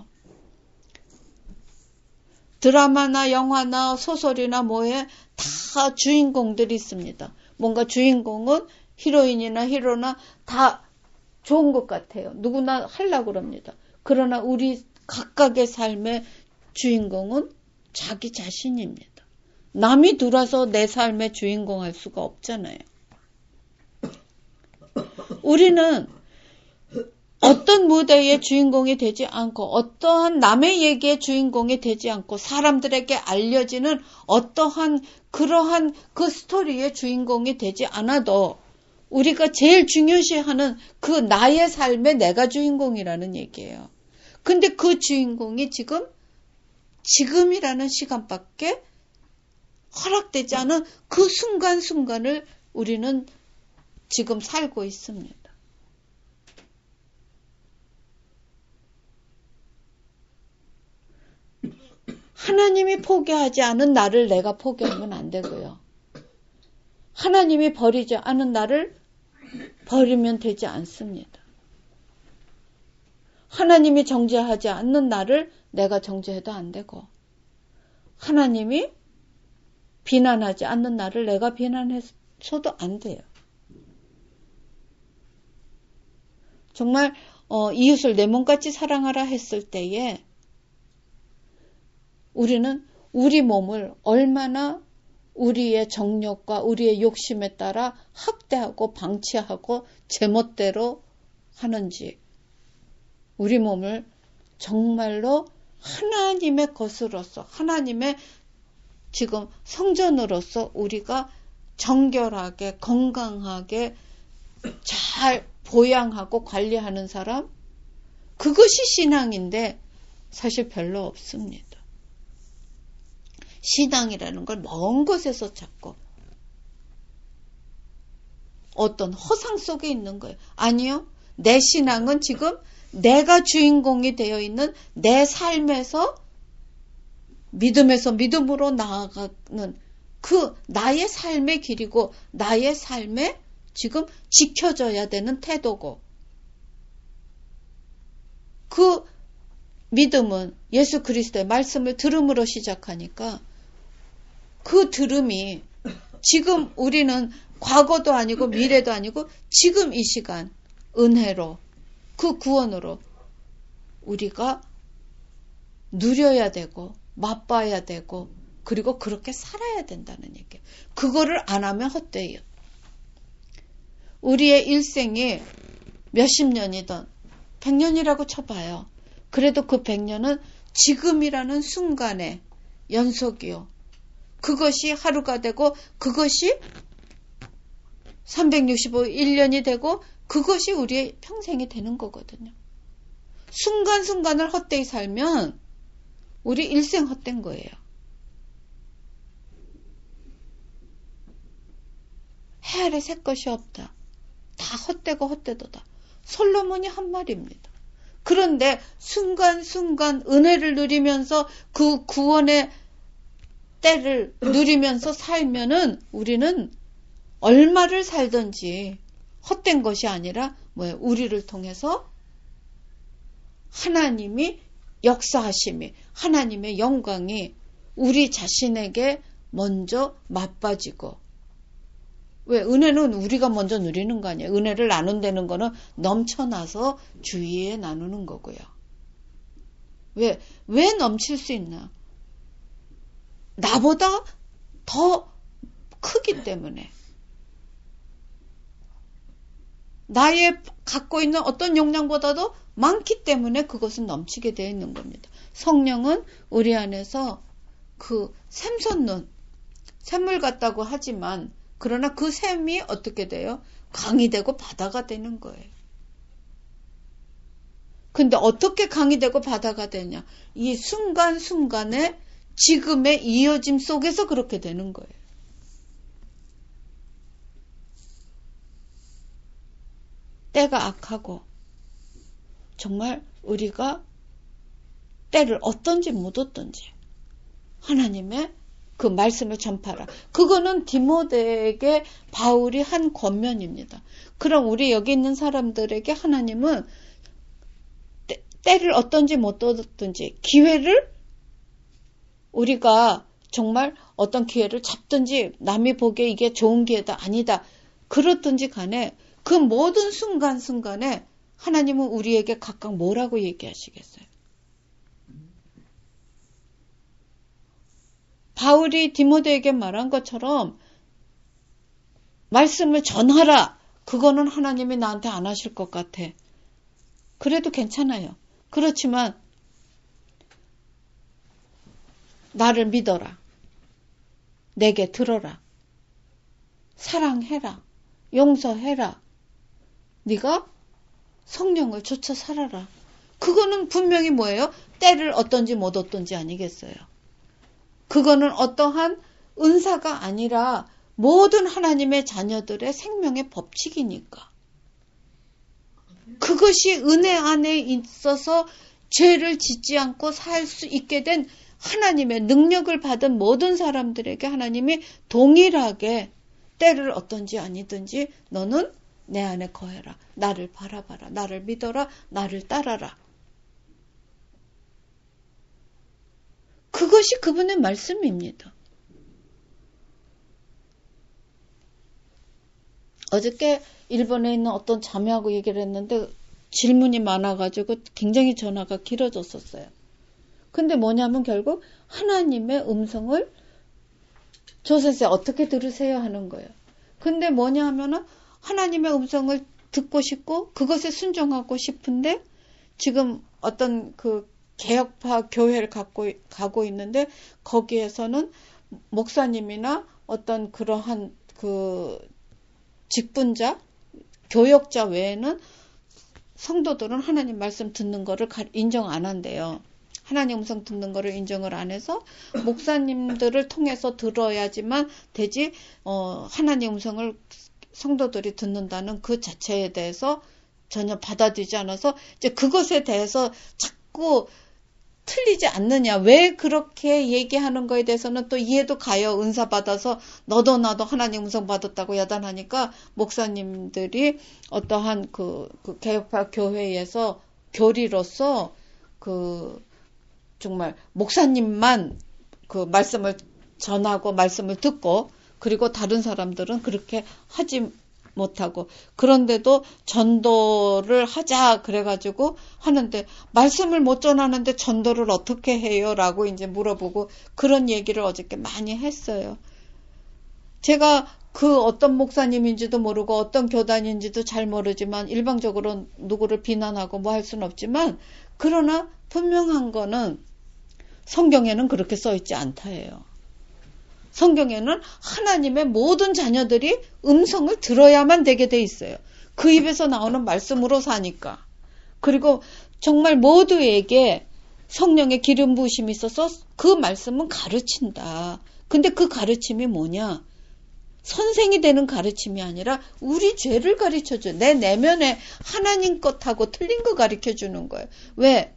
드라마나 영화나 소설이나 뭐에 다 주인공들이 있습니다. 뭔가 주인공은 히로인이나 히로나 다 좋은 것 같아요. 누구나 하려고 그럽니다. 그러나 우리 각각의 삶의 주인공은 자기 자신입니다. 남이 들어와서 내 삶의 주인공 할 수가 없잖아요. 우리는 어떤 무대의 주인공이 되지 않고 어떠한 남의 얘기의 주인공이 되지 않고 사람들에게 알려지는 어떠한 그러한 그 스토리의 주인공이 되지 않아도 우리가 제일 중요시하는 그 나의 삶의 내가 주인공이라는 얘기예요. 근데 그 주인공이 지금이라는 시간밖에 허락되지 않은 그 순간순간을 우리는 지금 살고 있습니다. 하나님이 포기하지 않은 나를 내가 포기하면 안 되고요. 하나님이 버리지 않은 나를 버리면 되지 않습니다. 하나님이 정죄하지 않는 나를 내가 정죄해도 안 되고 하나님이 비난하지 않는 나를 내가 비난해서도 안 돼요. 정말 이웃을 내 몸같이 사랑하라 했을 때에 우리는 우리 몸을 얼마나 우리의 정욕과 우리의 욕심에 따라 학대하고 방치하고 제멋대로 하는지 우리 몸을 정말로 하나님의 것으로서 하나님의 지금 성전으로서 우리가 정결하게 건강하게 잘 보양하고 관리하는 사람 그것이 신앙인데 사실 별로 없습니다. 신앙이라는 걸 먼 곳에서 찾고 어떤 허상 속에 있는 거예요. 아니요. 내 신앙은 지금 내가 주인공이 되어 있는 내 삶에서 믿음에서 믿음으로 나아가는 그 나의 삶의 길이고 나의 삶에 지금 지켜져야 되는 태도고 그 믿음은 예수 그리스도의 말씀을 들음으로 시작하니까 그 들음이 지금 우리는 과거도 아니고 미래도 아니고 지금 이 시간 은혜로 그 구원으로 우리가 누려야 되고 맛봐야 되고 그리고 그렇게 살아야 된다는 얘기예요. 그거를 안 하면 헛되어요. 우리의 일생이 몇십 년이든 100년이라고 쳐봐요. 그래도 그 100년은 지금이라는 순간의 연속이요. 그것이 하루가 되고 그것이 365일년이 되고 그것이 우리의 평생이 되는 거거든요. 순간순간을 헛되이 살면 우리 일생 헛된 거예요. 해 아래 새 것이 없다. 다 헛되고 헛되도다. 솔로몬이 한 말입니다. 그런데 순간순간 은혜를 누리면서 그 구원의 때를 누리면서 살면은 우리는 얼마를 살든지 헛된 것이 아니라 우리를 통해서 하나님이 역사하심이, 하나님의 영광이 우리 자신에게 먼저 맛봐지고, 왜 은혜는 우리가 먼저 누리는 거 아니에요. 은혜를 나눈다는 거는 넘쳐나서 주위에 나누는 거고요. 왜 넘칠 수 있나? 나보다 더 크기 때문에, 나의 갖고 있는 어떤 역량보다도 많기 때문에 그것은 넘치게 되어 있는 겁니다. 성령은 우리 안에서 그 샘솟는 샘물 같다고 하지만, 그러나 그 샘이 어떻게 돼요? 강이 되고 바다가 되는 거예요. 근데 어떻게 강이 되고 바다가 되냐? 이 순간순간의 지금의 이어짐 속에서 그렇게 되는 거예요. 때가 악하고 정말 우리가 때를 얻든지 못 얻든지 하나님의 그 말씀을 전파하라. 그거는 디모데에게 바울이 한 권면입니다. 그럼 우리 여기 있는 사람들에게 하나님은 때를 얻든지 못 얻든지 기회를 우리가 정말 어떤 기회를 잡든지 남이 보기에 이게 좋은 기회다 아니다 그렇든지 간에 그 모든 순간순간에 하나님은 우리에게 각각 뭐라고 얘기하시겠어요? 바울이 디모데에게 말한 것처럼 말씀을 전하라. 그거는 하나님이 나한테 안 하실 것 같아. 그래도 괜찮아요. 그렇지만 나를 믿어라. 내게 들어라. 사랑해라. 용서해라. 네가 성령을 좇아 살아라. 그거는 분명히 뭐예요? 때를 얻든지 못 얻든지 아니겠어요. 그거는 어떠한 은사가 아니라 모든 하나님의 자녀들의 생명의 법칙이니까. 그것이 은혜 안에 있어서 죄를 짓지 않고 살 수 있게 된 하나님의 능력을 받은 모든 사람들에게 하나님이 동일하게 때를 얻든지 아니든지 너는 내 안에 거해라. 나를 바라봐라. 나를 믿어라. 나를 따라라. 그것이 그분의 말씀입니다. 어저께 일본에 있는 어떤 자매하고 얘기를 했는데 질문이 많아가지고 굉장히 전화가 길어졌었어요. 근데 뭐냐면 결국 하나님의 음성을 조선세 어떻게 들으세요 하는 거예요. 근데 뭐냐 하면은 하나님의 음성을 듣고 싶고 그것에 순종하고 싶은데 지금 어떤 그 개혁파 교회를 가고 있는데 거기에서는 목사님이나 어떤 그러한 그 직분자, 교역자 외에는 성도들은 하나님 말씀 듣는 거를 인정 안 한대요. 하나님 음성 듣는 거를 인정을 안 해서 목사님들을 통해서 들어야지만 되지 하나님 음성을 성도들이 듣는다는 그 자체에 대해서 전혀 받아들이지 않아서 이제 그것에 대해서 자꾸 틀리지 않느냐. 왜 그렇게 얘기하는 거에 대해서는 또 이해도 가요. 은사 받아서 너도 나도 하나님 음성 받았다고 야단하니까 목사님들이 어떠한 그 개혁파 교회에서 교리로서 정말 목사님만 그 말씀을 전하고 말씀을 듣고 그리고 다른 사람들은 그렇게 하지 못하고 그런데도 전도를 하자 그래가지고 하는데 말씀을 못 전하는데 전도를 어떻게 해요? 라고 이제 물어보고 그런 얘기를 어저께 많이 했어요. 제가 그 어떤 목사님인지도 모르고 어떤 교단인지도 잘 모르지만 일방적으로 누구를 비난하고 뭐 할 수는 없지만 그러나 분명한 거는 성경에는 그렇게 써 있지 않다예요. 성경에는 하나님의 모든 자녀들이 음성을 들어야만 되게 돼 있어요. 그 입에서 나오는 말씀으로 사니까. 그리고 정말 모두에게 성령의 기름 부으심이 있어서 그 말씀은 가르친다. 근데 그 가르침이 뭐냐? 선생이 되는 가르침이 아니라 우리 죄를 가르쳐줘. 내 내면에 하나님 것하고 틀린 거 가르쳐주는 거예요. 왜?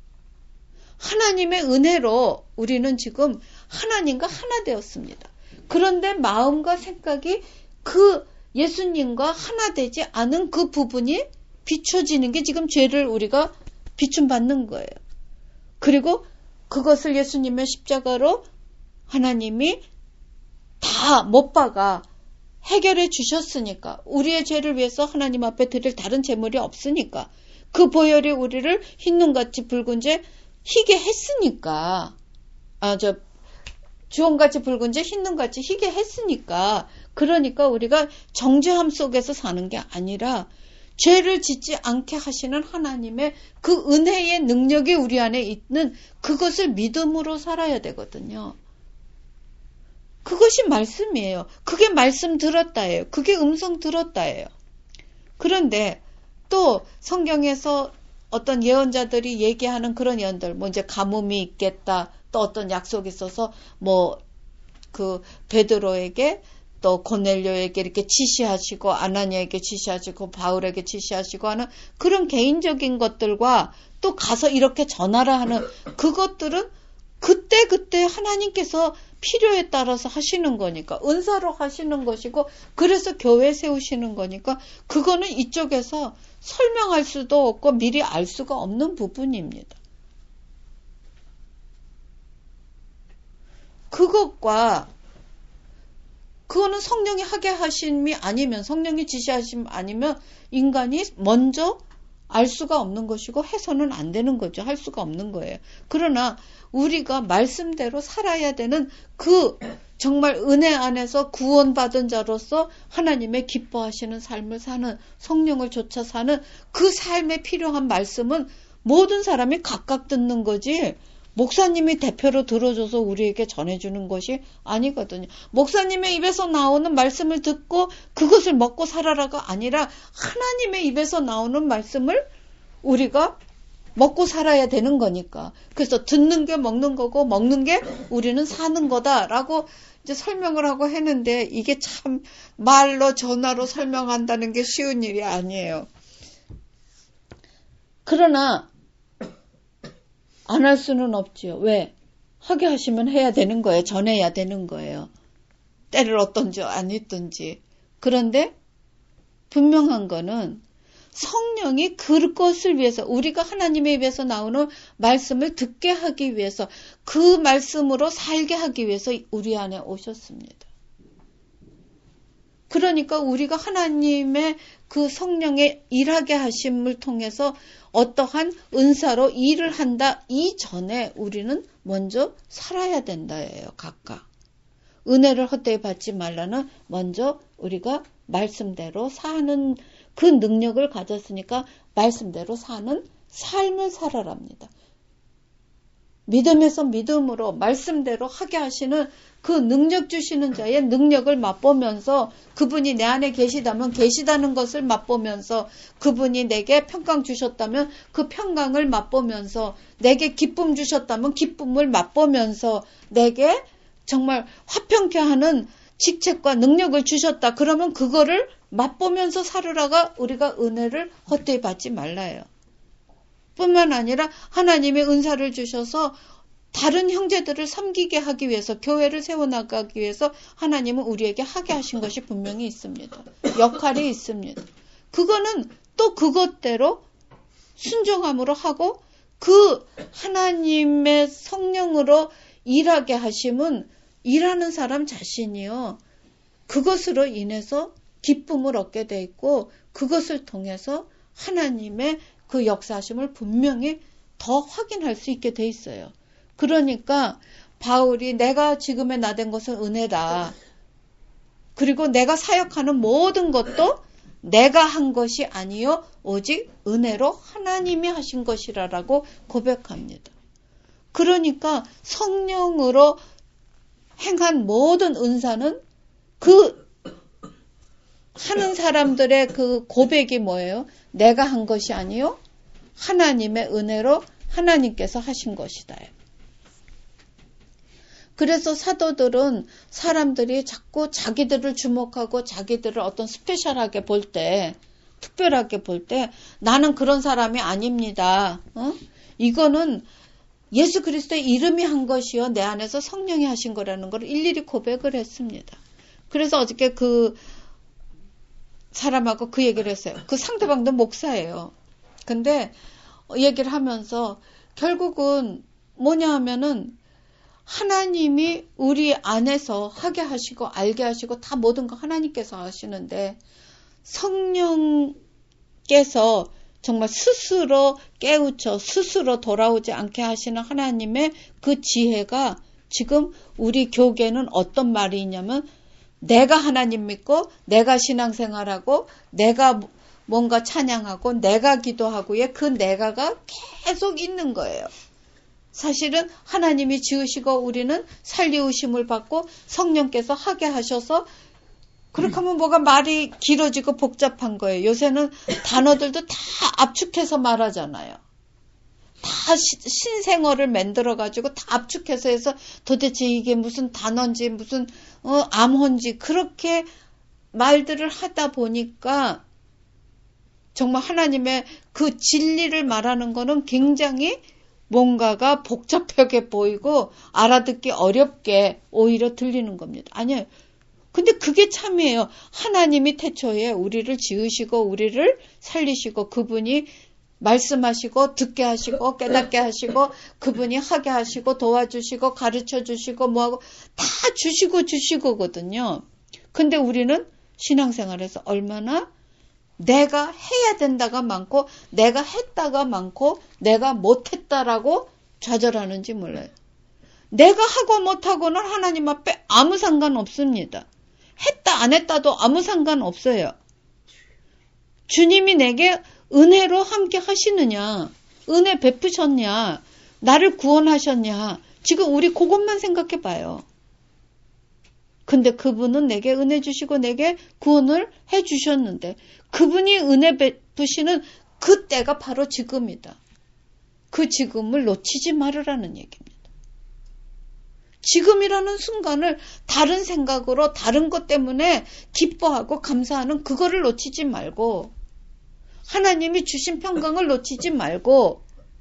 하나님의 은혜로 우리는 지금 하나님과 하나 되었습니다. 그런데 마음과 생각이 그 예수님과 하나 되지 않은 그 부분이 비춰지는 게 지금 죄를 우리가 비춤받는 거예요. 그리고 그것을 예수님의 십자가로 하나님이 다 못 박아 해결해 주셨으니까, 우리의 죄를 위해서 하나님 앞에 드릴 다른 제물이 없으니까, 그 보혈이 우리를 흰 눈같이 붉은 죄 희게 했으니까, 주홍같이 붉은 죄 흰 눈같이 희게 했으니까, 그러니까 우리가 정죄함 속에서 사는 게 아니라 죄를 짓지 않게 하시는 하나님의 그 은혜의 능력이 우리 안에 있는 그것을 믿음으로 살아야 되거든요. 그것이 말씀이에요. 그게 말씀 들었다예요. 그게 음성 들었다예요. 그런데 또 성경에서 어떤 예언자들이 얘기하는 그런 예언들, 뭐 이제 가뭄이 있겠다, 또 어떤 약속이 있어서 뭐 그 베드로에게 또 고넬료에게 이렇게 지시하시고 아나니아에게 지시하시고 바울에게 지시하시고 하는 그런 개인적인 것들과 또 가서 이렇게 전하라 하는 그것들은 그때 하나님께서 필요에 따라서 하시는 거니까, 은사로 하시는 것이고, 그래서 교회 세우시는 거니까 그거는 이쪽에서 설명할 수도 없고 미리 알 수가 없는 부분입니다. 그거는 성령이 하게 하심이 아니면, 성령이 지시하심 아니면 인간이 먼저 알 수가 없는 것이고 해서는 안 되는 거죠. 할 수가 없는 거예요. 그러나 우리가 말씀대로 살아야 되는 그 정말 은혜 안에서 구원받은 자로서 하나님의 기뻐하시는 삶을 사는, 성령을 쫓아 사는 그 삶에 필요한 말씀은 모든 사람이 각각 듣는 거지, 목사님이 대표로 들어줘서 우리에게 전해주는 것이 아니거든요. 목사님의 입에서 나오는 말씀을 듣고 그것을 먹고 살아라가 아니라 하나님의 입에서 나오는 말씀을 우리가 먹고 살아야 되는 거니까. 그래서 듣는 게 먹는 거고 먹는 게 우리는 사는 거다라고 이제 설명을 하고 했는데, 이게 참 말로 전화로 설명한다는 게 쉬운 일이 아니에요. 그러나 안 할 수는 없지요. 왜? 하게 하시면 해야 되는 거예요. 전해야 되는 거예요. 때를 얻든지 아니든지. 그런데 분명한 거는 성령이 그것을 위해서, 우리가 하나님의 입에서 나오는 말씀을 듣게 하기 위해서, 그 말씀으로 살게 하기 위해서 우리 안에 오셨습니다. 그러니까 우리가 하나님의 그 성령의 일하게 하심을 통해서 어떠한 은사로 일을 한다 이전에 우리는 먼저 살아야 된다예요. 각각. 은혜를 헛되이 받지 말라는, 먼저 우리가 말씀대로 사는 그 능력을 가졌으니까 말씀대로 사는 삶을 살아랍니다. 믿음에서 믿음으로 말씀대로 하게 하시는 그 능력 주시는 자의 능력을 맛보면서, 그분이 내 안에 계시다면 계시다는 것을 맛보면서, 그분이 내게 평강 주셨다면 그 평강을 맛보면서, 내게 기쁨 주셨다면 기쁨을 맛보면서, 내게 정말 화평케 하는 직책과 능력을 주셨다. 그러면 그거를 맛보면서 살으라가 우리가 은혜를 헛되이 받지 말라요. 뿐만 아니라 하나님의 은사를 주셔서 다른 형제들을 섬기게 하기 위해서, 교회를 세워나가기 위해서 하나님은 우리에게 하게 하신 것이 분명히 있습니다. 역할이 있습니다. 그거는 또 그것대로 순종함으로 하고, 그 하나님의 성령으로 일하게 하심은 일하는 사람 자신이요, 그것으로 인해서 기쁨을 얻게 돼 있고, 그것을 통해서 하나님의 그 역사하심을 분명히 더 확인할 수 있게 돼 있어요. 그러니까 바울이 내가 지금의 나 된 것은 은혜다. 그리고 내가 사역하는 모든 것도 내가 한 것이 아니요 오직 은혜로 하나님이 하신 것이라고 고백합니다. 그러니까 성령으로 행한 모든 은사는 그 하는 사람들의 그 고백이 뭐예요? 내가 한 것이 아니요 하나님의 은혜로 하나님께서 하신 것이다. 그래서 사도들은 사람들이 자꾸 자기들을 주목하고 자기들을 어떤 스페셜하게 볼 때, 특별하게 볼 때 나는 그런 사람이 아닙니다. 이거는 예수 그리스도의 이름이 한 것이요 내 안에서 성령이 하신 거라는 걸 일일이 고백을 했습니다. 그래서 어저께 그 사람하고 그 얘기를 했어요. 그 상대방도 목사예요. 근데 얘기를 하면서 결국은 뭐냐 하면은 하나님이 우리 안에서 하게 하시고 알게 하시고 다 모든 거 하나님께서 하시는데 성령께서 정말 스스로 깨우쳐 스스로 돌아오지 않게 하시는 하나님의 그 지혜가 지금 우리 교계는 어떤 말이 있냐면 내가 하나님 믿고 내가 신앙생활하고 내가 뭔가 찬양하고 내가 기도하고의 그 내가가 계속 있는 거예요. 사실은 하나님이 지으시고 우리는 살리우심을 받고 성령께서 하게 하셔서 그렇게 하면 뭐가 말이 길어지고 복잡한 거예요. 요새는 단어들도 다 압축해서 말하잖아요. 다 신생어를 만들어가지고 다 압축해서 해서 도대체 이게 무슨 단어인지 무슨 암호인지 그렇게 말들을 하다 보니까 정말 하나님의 그 진리를 말하는 거는 굉장히 뭔가가 복잡하게 보이고 알아듣기 어렵게 오히려 들리는 겁니다. 아니에요. 근데 그게 참이에요. 하나님이 태초에 우리를 지으시고 우리를 살리시고 그분이 말씀하시고 듣게 하시고 깨닫게 하시고 그분이 하게 하시고 도와주시고 가르쳐 주시고 뭐하고 다 주시고거든요. 근데 우리는 신앙생활에서 얼마나 내가 해야 된다가 많고 내가 했다가 많고 내가 못했다라고 좌절하는지 몰라요. 내가 하고 못하고는 하나님 앞에 아무 상관없습니다. 했다 안 했다도 아무 상관없어요. 주님이 내게 은혜로 함께 하시느냐, 은혜 베푸셨냐, 나를 구원하셨냐, 지금 우리 그것만 생각해 봐요. 근데 그분은 내게 은혜 주시고 내게 구원을 해 주셨는데 그분이 은혜 베푸시는 그때가 바로 지금이다. 그 지금을 놓치지 말으라는 얘기입니다. 지금이라는 순간을 다른 생각으로 다른 것 때문에 기뻐하고 감사하는 그거를 놓치지 말고 하나님이 주신 평강을 놓치지 말고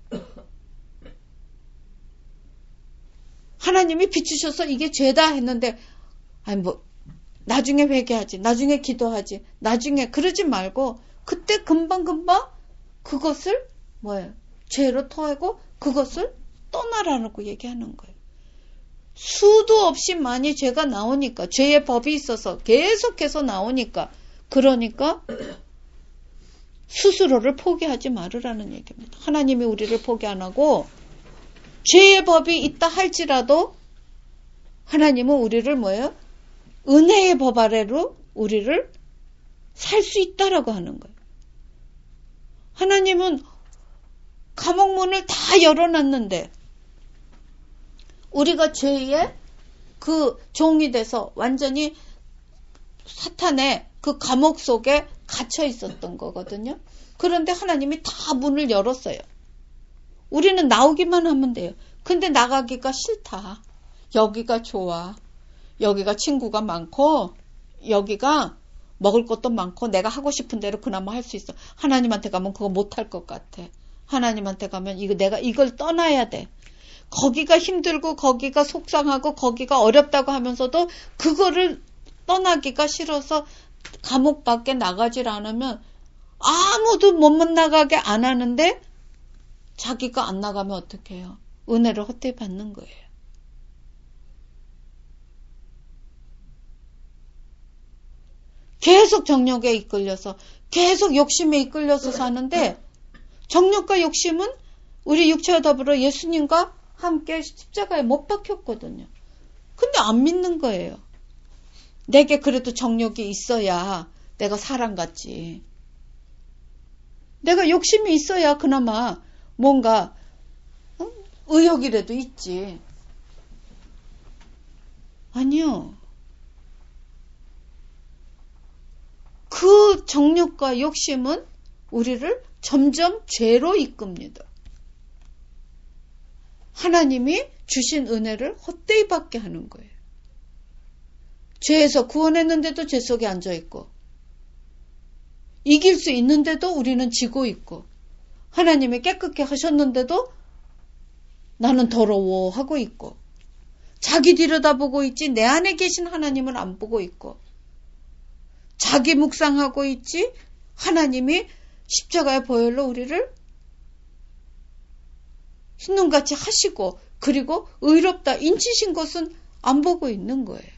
하나님이 비추셔서 이게 죄다 했는데 아니 뭐 나중에 회개하지 나중에 기도하지 나중에 그러지 말고 그때 금방금방 그것을 뭐예요? 죄로 토하고 그것을 떠나라고 얘기하는 거예요. 수도 없이 많이 죄가 나오니까 죄의 법이 있어서 계속해서 나오니까 그러니까 스스로를 포기하지 말으라는 얘기입니다. 하나님이 우리를 포기 안 하고 죄의 법이 있다 할지라도 하나님은 우리를 뭐예요? 은혜의 법 아래로 우리를 살 수 있다라고 하는 거예요. 하나님은 감옥문을 다 열어놨는데 우리가 죄의 그 종이 돼서 완전히 사탄의 그 감옥 속에 갇혀 있었던 거거든요. 그런데 하나님이 다 문을 열었어요. 우리는 나오기만 하면 돼요. 근데 나가기가 싫다. 여기가 좋아. 여기가 친구가 많고 여기가 먹을 것도 많고 내가 하고 싶은 대로 그나마 할 수 있어. 하나님한테 가면 그거 못할 것 같아. 하나님한테 가면 내가 이걸 떠나야 돼. 거기가 힘들고 거기가 속상하고 거기가 어렵다고 하면서도 그거를 떠나기가 싫어서 감옥 밖에 나가질 않으면 아무도 못 나가게 안 하는데 자기가 안 나가면 어떻게 해요? 은혜를 헛되이 받는 거예요. 계속 정욕에 이끌려서 계속 욕심에 이끌려서 사는데 정욕과 욕심은 우리 육체와 더불어 예수님과 함께 십자가에 못 박혔거든요. 근데 안 믿는 거예요. 내게 그래도 정욕이 있어야 내가 사람같지. 내가 욕심이 있어야 그나마 뭔가 의욕이라도 있지. 아니요. 그 정욕과 욕심은 우리를 점점 죄로 이끕니다. 하나님이 주신 은혜를 헛되이 받게 하는 거예요. 죄에서 구원했는데도 죄 속에 앉아있고, 이길 수 있는데도 우리는 지고 있고, 하나님이 깨끗게 하셨는데도 나는 더러워 하고 있고, 자기 들여다보고 있지 내 안에 계신 하나님을 안 보고 있고, 자기 묵상하고 있지 하나님이 십자가의 보혈로 우리를 흰눈같이 하시고 그리고 의롭다 인치신 것은 안 보고 있는 거예요.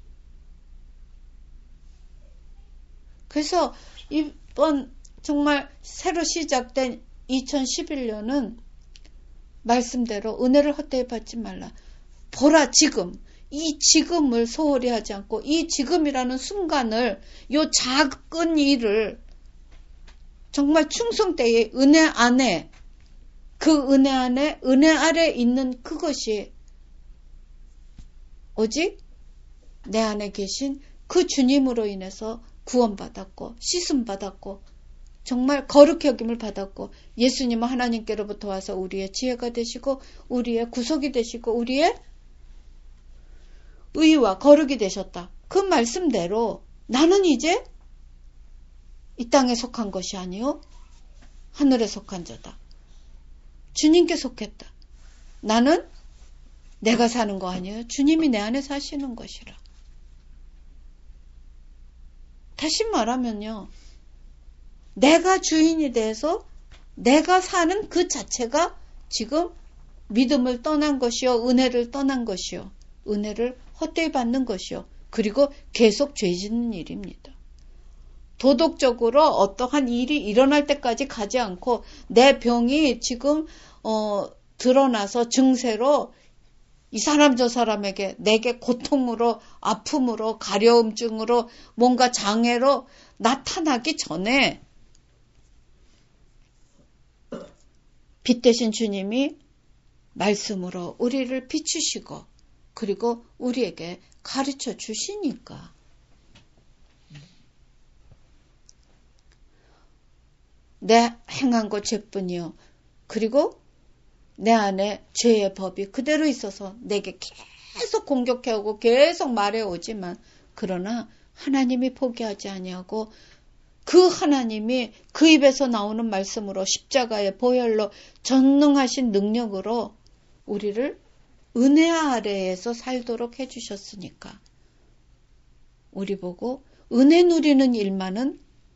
그래서 이번 정말 새로 시작된 2011년은 말씀대로 은혜를 헛되이 받지 말라. 보라 지금 이 지금을 소홀히 하지 않고 이 지금이라는 순간을 요 작은 일을 정말 충성 때의 은혜 안에 그 은혜 안에 은혜 아래 있는 그것이 오직 내 안에 계신 그 주님으로 인해서 구원받았고 씻음받았고 정말 거룩히 여김을 받았고 예수님은 하나님께로부터 와서 우리의 지혜가 되시고 우리의 구속이 되시고 우리의 의와 거룩이 되셨다. 그 말씀대로 나는 이제 이 땅에 속한 것이 아니요 하늘에 속한 자다. 주님께 속했다. 나는 내가 사는 거 아니에요. 주님이 내 안에 사시는 것이라. 다시 말하면요. 내가 주인이 돼서 내가 사는 그 자체가 지금 믿음을 떠난 것이요. 은혜를 떠난 것이요. 은혜를 헛되이 받는 것이요. 그리고 계속 죄 짓는 일입니다. 도덕적으로 어떠한 일이 일어날 때까지 가지 않고 내 병이 지금 드러나서 증세로 이 사람 저 사람에게 내게 고통으로 아픔으로 가려움증으로 뭔가 장애로 나타나기 전에 빛 대신 주님이 말씀으로 우리를 비추시고 그리고 우리에게 가르쳐 주시니까 내 행한 것 죄뿐이요. 그리고 내 안에 죄의 법이 그대로 있어서 내게 계속 공격해오고 계속 말해오지만 그러나 하나님이 포기하지 아니하고 그 하나님이 그 입에서 나오는 말씀으로 십자가의 보혈로 전능하신 능력으로 우리를 은혜 아래에서 살도록 해주셨으니까 우리 보고 은혜 누리는 일만은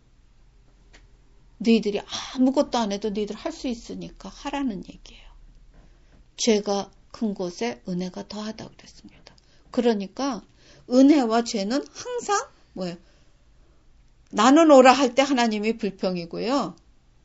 너희들이 아무것도 안 해도 너희들 할 수 있으니까 하라는 얘기예요. 죄가 큰 곳에 은혜가 더하다 그랬습니다. 그러니까 은혜와 죄는 항상 뭐예요? 나는 오라 할 때 하나님이 불평이고요.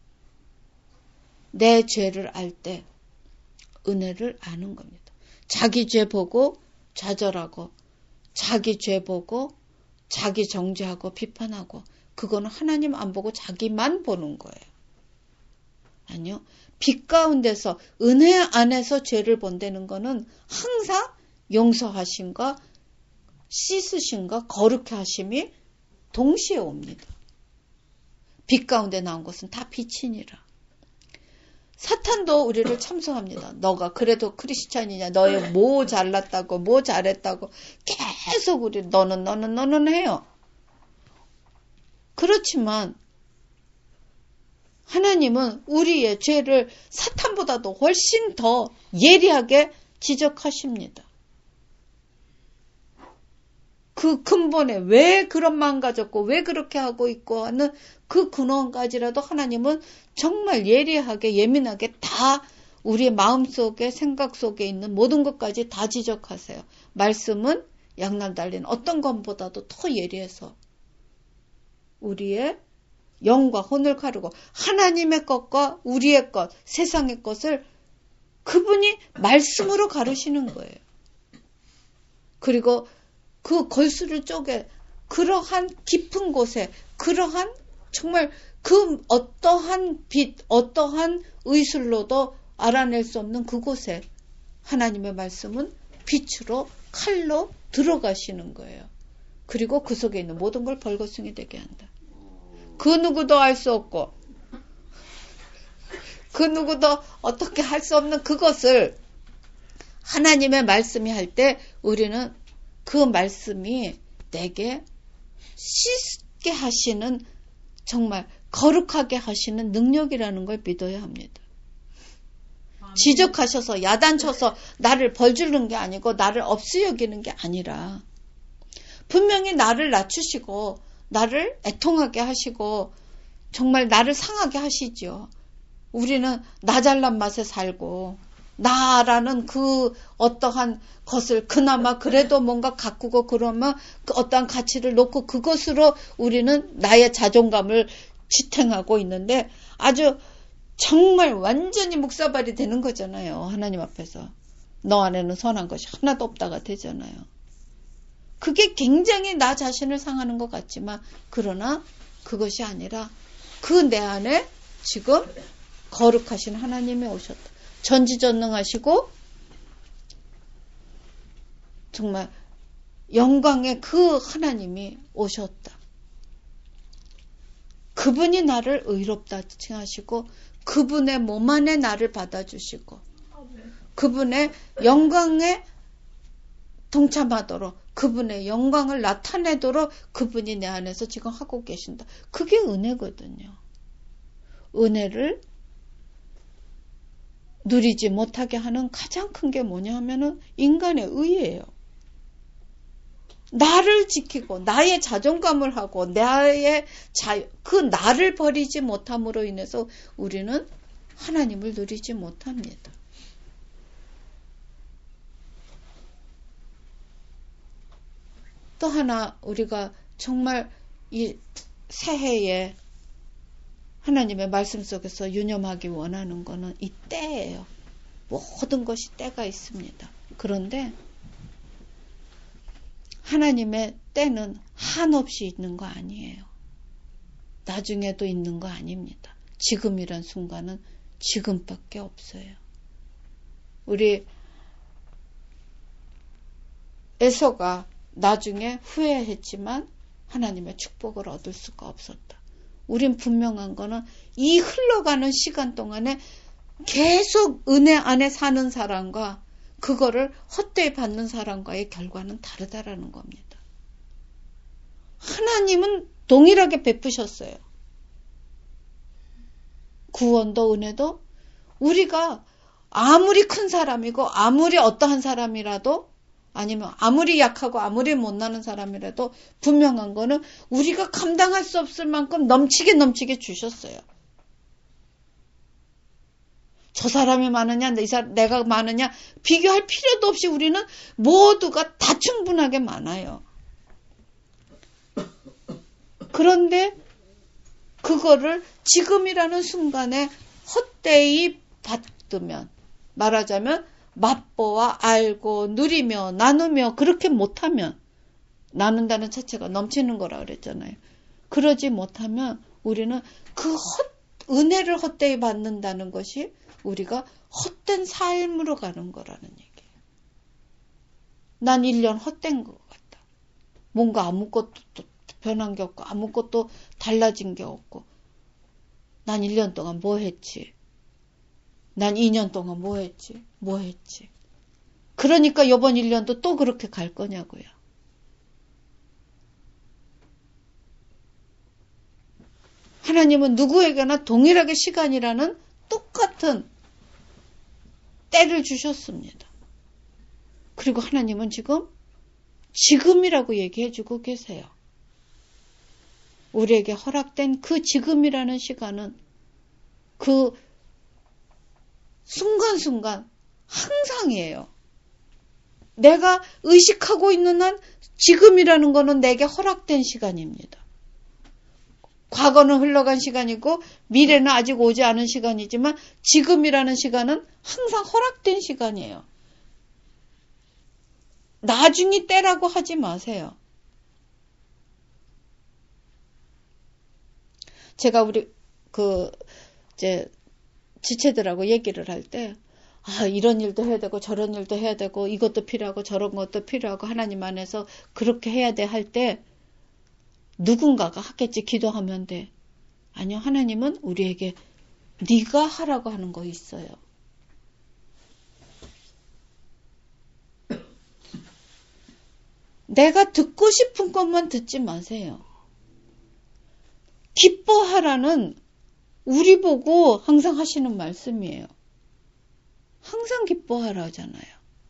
내 죄를 알 때 은혜를 아는 겁니다. 자기 죄 보고 좌절하고 자기 죄 보고 자기 정죄하고 비판하고 그거는 하나님 안 보고 자기만 보는 거예요. 아니요. 빛 가운데서 은혜 안에서 죄를 본다는 거는 항상 용서하심과 씻으심과 거룩해 하심이 동시에 옵니다. 빛 가운데 나온 것은 다 빛이니라. 사탄도 우리를 참소합니다. 너가 그래도 크리스찬이냐? 너의 뭐 잘났다고 뭐 잘했다고 계속 우리 너는 해요. 그렇지만 하나님은 우리의 죄를 사탄보다도 훨씬 더 예리하게 지적하십니다. 그 근본에 왜 그런 마음 가졌고 왜 그렇게 하고 있고 하는 그 근원까지라도 하나님은 정말 예리하게 예민하게 다 우리의 마음속에 생각 속에 있는 모든 것까지 다 지적하세요. 말씀은 양날 달린 어떤 것보다도 더 예리해서 우리의 영과 혼을 가르고 하나님의 것과 우리의 것, 세상의 것을 그분이 말씀으로 가르시는 거예요. 그리고 그 걸수를 쪼개 그러한 깊은 곳에 그러한 정말 그 어떠한 빛, 어떠한 의술로도 알아낼 수 없는 그곳에 하나님의 말씀은 빛으로 칼로 들어가시는 거예요. 그리고 그 속에 있는 모든 걸 벌거숭이 되게 한다. 그 누구도 알 수 없고 그 누구도 어떻게 할 수 없는 그것을 하나님의 말씀이 할 때 우리는 그 말씀이 내게 씻게 하시는 정말 거룩하게 하시는 능력이라는 걸 믿어야 합니다. 지적하셔서 야단쳐서 나를 벌주는 게 아니고 나를 없이 여기는 게 아니라 분명히 나를 낮추시고 나를 애통하게 하시고 정말 나를 상하게 하시죠. 우리는 나 잘난 맛에 살고 나라는 그 어떠한 것을 그나마 그래도 뭔가 가꾸고 그러면 그 어떠한 가치를 놓고 그것으로 우리는 나의 자존감을 지탱하고 있는데 아주 정말 완전히 묵사발이 되는 거잖아요. 하나님 앞에서. 너 안에는 선한 것이 하나도 없다가 되잖아요. 그게 굉장히 나 자신을 상하는 것 같지만 그러나 그것이 아니라 그 내 안에 지금 거룩하신 하나님이 오셨다. 전지전능하시고 정말 영광의 그 하나님이 오셨다. 그분이 나를 의롭다 칭하시고 그분의 몸 안에 나를 받아주시고 그분의 영광에 동참하도록 그분의 영광을 나타내도록 그분이 내 안에서 지금 하고 계신다. 그게 은혜거든요. 은혜를 누리지 못하게 하는 가장 큰 게 뭐냐 하면은 인간의 의예요. 나를 지키고 나의 자존감을 하고 나의 그 나를 버리지 못함으로 인해서 우리는 하나님을 누리지 못합니다. 또 하나 우리가 정말 이 새해에 하나님의 말씀 속에서 유념하기 원하는 것은 이 때예요. 모든 것이 때가 있습니다. 그런데 하나님의 때는 한없이 있는 거 아니에요. 나중에도 있는 거 아닙니다. 지금이란 순간은 지금밖에 없어요. 우리 에서가 나중에 후회했지만 하나님의 축복을 얻을 수가 없었다. 우린 분명한 거는 이 흘러가는 시간 동안에 계속 은혜 안에 사는 사람과 그거를 헛되이 받는 사람과의 결과는 다르다라는 겁니다. 하나님은 동일하게 베푸셨어요. 구원도 은혜도 우리가 아무리 큰 사람이고 아무리 어떠한 사람이라도 아니면 아무리 약하고 아무리 못나는 사람이라도 분명한 거는 우리가 감당할 수 없을 만큼 넘치게 주셨어요. 저 사람이 많으냐 내가 많으냐 비교할 필요도 없이 우리는 모두가 다 충분하게 많아요. 그런데 그거를 지금이라는 순간에 헛되이 받으면 말하자면 맛보아 알고 누리며 나누며 그렇게 못하면 나눈다는 자체가 넘치는 거라 그랬잖아요. 그러지 못하면 우리는 그 은혜를 헛되이 받는다는 것이 우리가 헛된 삶으로 가는 거라는 얘기예요. 난 1년 헛된 것 같다. 뭔가 아무것도 변한 게 없고 아무것도 달라진 게 없고 난 1년 동안 뭐 했지? 난 2년 동안 뭐 했지? 그러니까 이번 1년도 또 그렇게 갈 거냐고요. 하나님은 누구에게나 동일하게 시간이라는 똑같은 때를 주셨습니다. 그리고 하나님은 지금이라고 얘기해주고 계세요. 우리에게 허락된 그 지금이라는 시간은 그 순간순간 항상이에요. 내가 의식하고 있는 한 지금이라는 거는 내게 허락된 시간입니다. 과거는 흘러간 시간이고 미래는 아직 오지 않은 시간이지만 지금이라는 시간은 항상 허락된 시간이에요. 나중이 때라고 하지 마세요. 제가 우리 지체들하고 얘기를 할 때, 이런 일도 해야 되고 저런 일도 해야 되고 이것도 필요하고 저런 것도 필요하고 하나님 안에서 그렇게 해야 돼 할 때 누군가가 하겠지, 기도하면 돼. 아니요, 하나님은 우리에게 네가 하라고 하는 거 있어요. 내가 듣고 싶은 것만 듣지 마세요. 기뻐하라는 우리 보고 항상 하시는 말씀이에요. 항상 기뻐하라 하잖아요.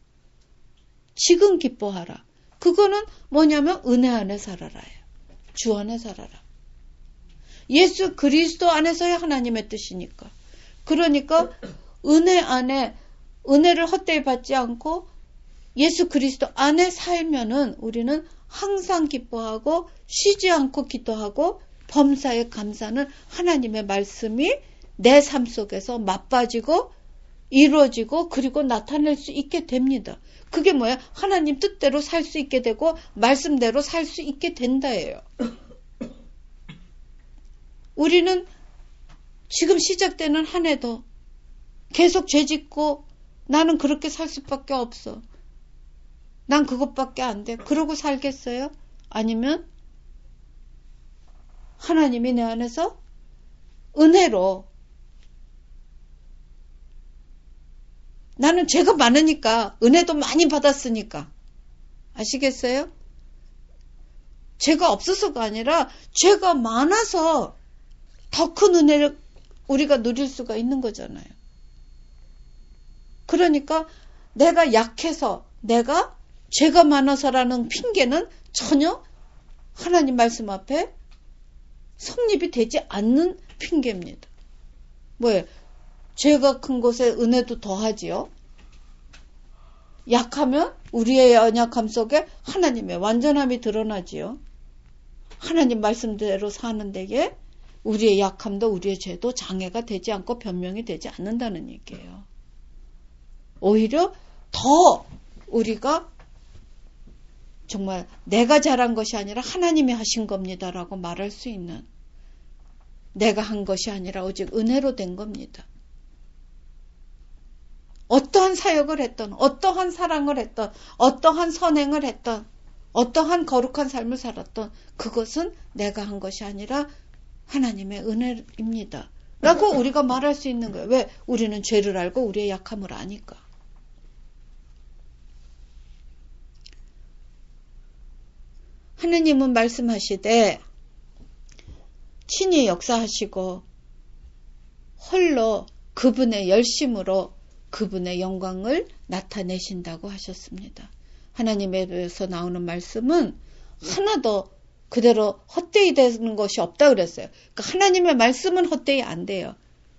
지금 기뻐하라. 그거는 뭐냐면 은혜 안에 살아라예요. 주 안에 살아라. 예수 그리스도 안에서의 하나님의 뜻이니까. 그러니까 은혜 안에 은혜를 헛되이 받지 않고 예수 그리스도 안에 살면은 우리는 항상 기뻐하고 쉬지 않고 기도하고 범사에 감사는 하나님의 말씀이 내 삶 속에서 맛빠지고 이루어지고 그리고 나타낼 수 있게 됩니다. 그게 뭐야? 하나님 뜻대로 살 수 있게 되고 말씀대로 살 수 있게 된다예요. 우리는 지금 시작되는 한 해도 계속 죄짓고 나는 그렇게 살 수밖에 없어. 난 그것밖에 안 돼. 그러고 살겠어요? 아니면 하나님이 내 안에서 은혜로 나는 죄가 많으니까 은혜도 많이 받았으니까 아시겠어요? 죄가 없어서가 아니라 죄가 많아서 더 큰 은혜를 우리가 누릴 수가 있는 거잖아요. 그러니까 내가 약해서 내가 죄가 많아서라는 핑계는 전혀 하나님 말씀 앞에 성립이 되지 않는 핑계입니다. 뭐예요? 죄가 큰 곳에 은혜도 더하지요. 약하면 우리의 연약함 속에 하나님의 완전함이 드러나지요. 하나님 말씀대로 사는 데에 우리의 약함도 우리의 죄도 장애가 되지 않고 변명이 되지 않는다는 얘기예요. 오히려 더 우리가 정말 내가 잘한 것이 아니라 하나님이 하신 겁니다라고 말할 수 있는, 내가 한 것이 아니라 오직 은혜로 된 겁니다. 어떠한 사역을 했던, 어떠한 사랑을 했던, 어떠한 선행을 했던, 어떠한 거룩한 삶을 살았던 그것은 내가 한 것이 아니라 하나님의 은혜입니다. 라고 우리가 말할 수 있는 거예요. 왜? 우리는 죄를 알고 우리의 약함을 아니까. 하느님은 말씀하시되 친히 역사하시고 홀로 그분의 열심으로 그분의 영광을 나타내신다고 하셨습니다. 하나님에서 나오는 말씀은 하나도 그대로 헛되이 되는 것이 없다 그랬어요. 그러니까 하나님의 말씀은 헛되이 안 돼요.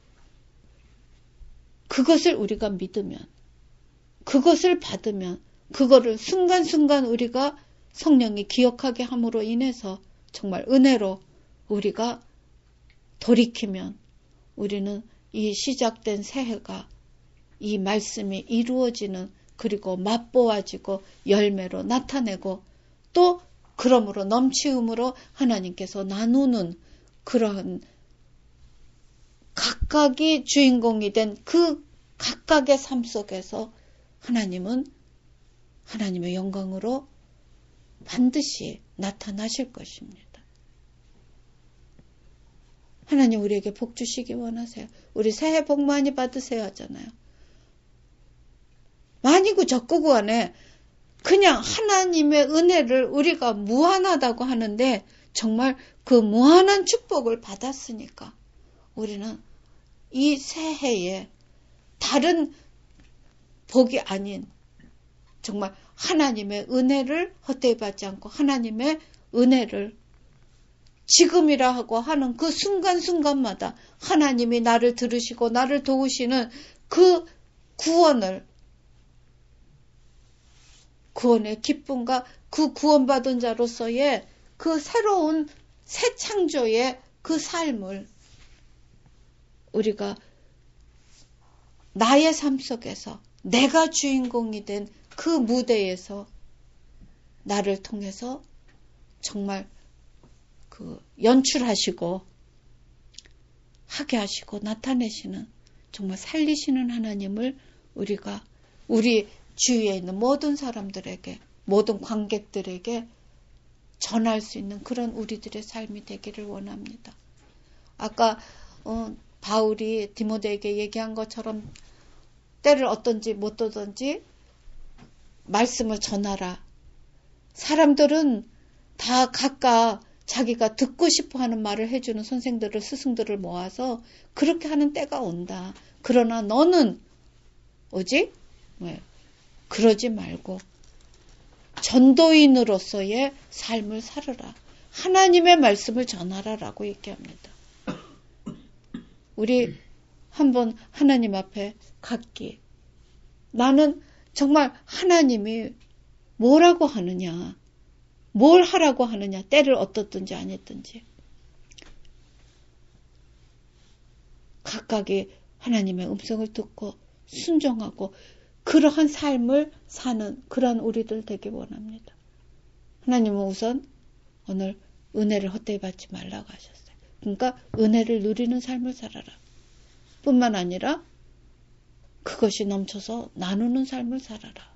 그것을 우리가 믿으면, 그것을 받으면, 그거를 순간순간 우리가 성령이 기억하게 함으로 인해서 정말 은혜로 우리가 돌이키면 우리는 이 시작된 새해가 이 말씀이 이루어지는, 그리고 맛보아지고 열매로 나타내고 또 그러므로 넘치음으로 하나님께서 나누는 그러한 각각이 주인공이 된 그 각각의 삶 속에서 하나님은 하나님의 영광으로 반드시 나타나실 것입니다. 하나님 우리에게 복 주시기 원하세요. 우리 새해 복 많이 받으세요 하잖아요. 많이고 적고고 안에 그냥 하나님의 은혜를 우리가 무한하다고 하는데 정말 그 무한한 축복을 받았으니까 우리는 이 새해에 다른 복이 아닌 정말 하나님의 은혜를 헛되이 받지 않고 하나님의 은혜를 지금이라 하고 하는 그 순간순간마다 하나님이 나를 들으시고 나를 도우시는 그 구원의 기쁨과 그 구원받은 자로서의 그 새로운 새 창조의 그 삶을 우리가 나의 삶 속에서 내가 주인공이 된 그 무대에서 나를 통해서 정말 그 연출하시고 하게 하시고 나타내시는 정말 살리시는 하나님을 우리가 우리 주위에 있는 모든 사람들에게 모든 관객들에게 전할 수 있는 그런 우리들의 삶이 되기를 원합니다. 아까 바울이 디모데에게 얘기한 것처럼 때를 어떤지 못 오든지 말씀을 전하라. 사람들은 다 각각 자기가 듣고 싶어하는 말을 해주는 선생들을 스승들을 모아서 그렇게 하는 때가 온다. 그러나 너는 뭐지? 그러지 말고 전도인으로서의 삶을 살아라. 하나님의 말씀을 전하라라고 얘기합니다. 우리 한번 하나님 앞에 갔기에 나는 정말 하나님이 뭐라고 하느냐, 뭘 하라고 하느냐, 때를 어떻든지 아니든지 각각이 하나님의 음성을 듣고 순종하고 그러한 삶을 사는 그런 우리들 되기 원합니다. 하나님은 우선 오늘 은혜를 헛되이 받지 말라고 하셨어요. 그러니까 은혜를 누리는 삶을 살아라. 뿐만 아니라 그것이 넘쳐서 나누는 삶을 살아라.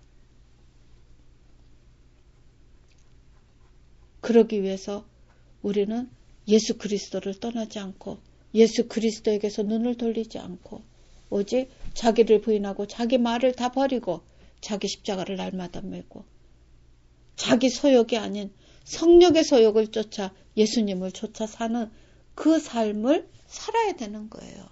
그러기 위해서 우리는 예수 그리스도를 떠나지 않고 예수 그리스도에게서 눈을 돌리지 않고 오직 자기를 부인하고 자기 말을 다 버리고 자기 십자가를 날마다 메고 자기 소욕이 아닌 성령의 소욕을 쫓아 예수님을 쫓아 사는 그 삶을 살아야 되는 거예요.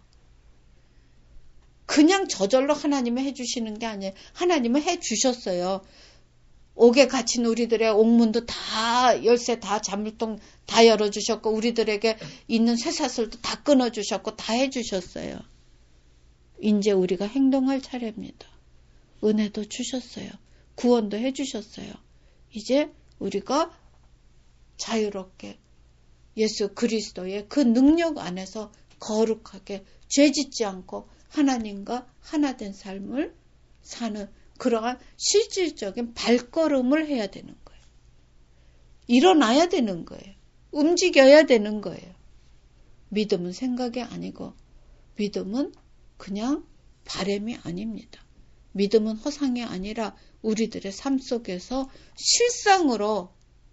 그냥 저절로 하나님이 해주시는 게 아니에요. 하나님은 해주셨어요. 옥에 갇힌 우리들의 옥문도 다 열쇠 다 자물통 다 열어주셨고 우리들에게 있는 쇠사슬도 다 끊어주셨고 다 해주셨어요. 이제 우리가 행동할 차례입니다. 은혜도 주셨어요. 구원도 해주셨어요. 이제 우리가 자유롭게 예수 그리스도의 그 능력 안에서 거룩하게 죄짓지 않고 하나님과 하나 된 삶을 사는 그러한 실질적인 발걸음을 해야 되는 거예요. 일어나야 되는 거예요. 움직여야 되는 거예요. 믿음은 생각이 아니고 믿음은 그냥 바람이 아닙니다. 믿음은 허상이 아니라 우리들의 삶 속에서 실상으로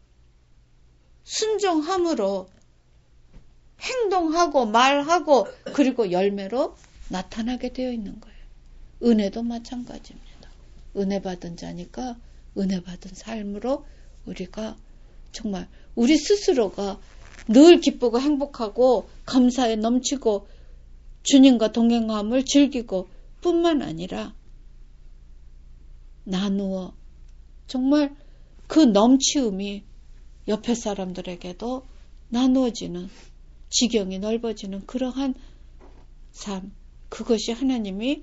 순종함으로 행동하고 말하고 그리고 열매로 나타나게 되어 있는 거예요. 은혜도 마찬가지입니다. 은혜 받은 자니까 은혜 받은 삶으로 우리가 정말 우리 스스로가 늘 기쁘고 행복하고 감사에 넘치고 주님과 동행함을 즐기고 뿐만 아니라 나누어 정말 그 넘치움이 옆에 사람들에게도 나누어지는 지경이 넓어지는 그러한 삶, 그것이 하나님이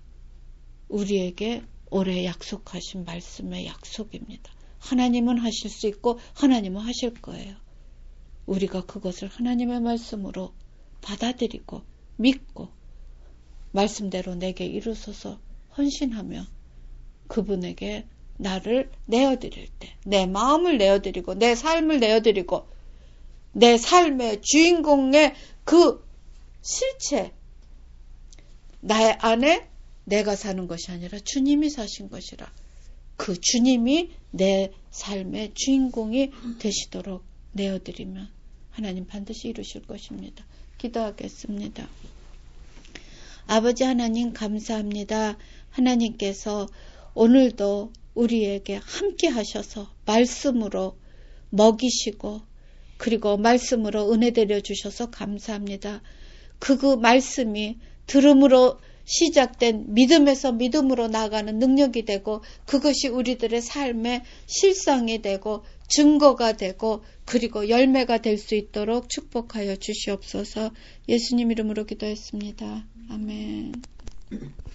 우리에게 올해 약속하신 말씀의 약속입니다. 하나님은 하실 수 있고 하나님은 하실 거예요. 우리가 그것을 하나님의 말씀으로 받아들이고 믿고 말씀대로 내게 이루소서 헌신하며 그분에게 나를 내어드릴 때 내 마음을 내어드리고 내 삶을 내어드리고 내 삶의 주인공의 그 실체 나의 안에 내가 사는 것이 아니라 주님이 사신 것이라 그 주님이 내 삶의 주인공이 되시도록 내어드리면 하나님 반드시 이루실 것입니다. 기도하겠습니다. 아버지 하나님 감사합니다. 하나님께서 오늘도 우리에게 함께 하셔서 말씀으로 먹이시고 그리고 말씀으로 은혜 내려주셔서 감사합니다. 그 말씀이 들음으로 시작된 믿음에서 믿음으로 나아가는 능력이 되고 그것이 우리들의 삶의 실상이 되고 증거가 되고 그리고 열매가 될 수 있도록 축복하여 주시옵소서. 예수님 이름으로 기도했습니다. 아멘.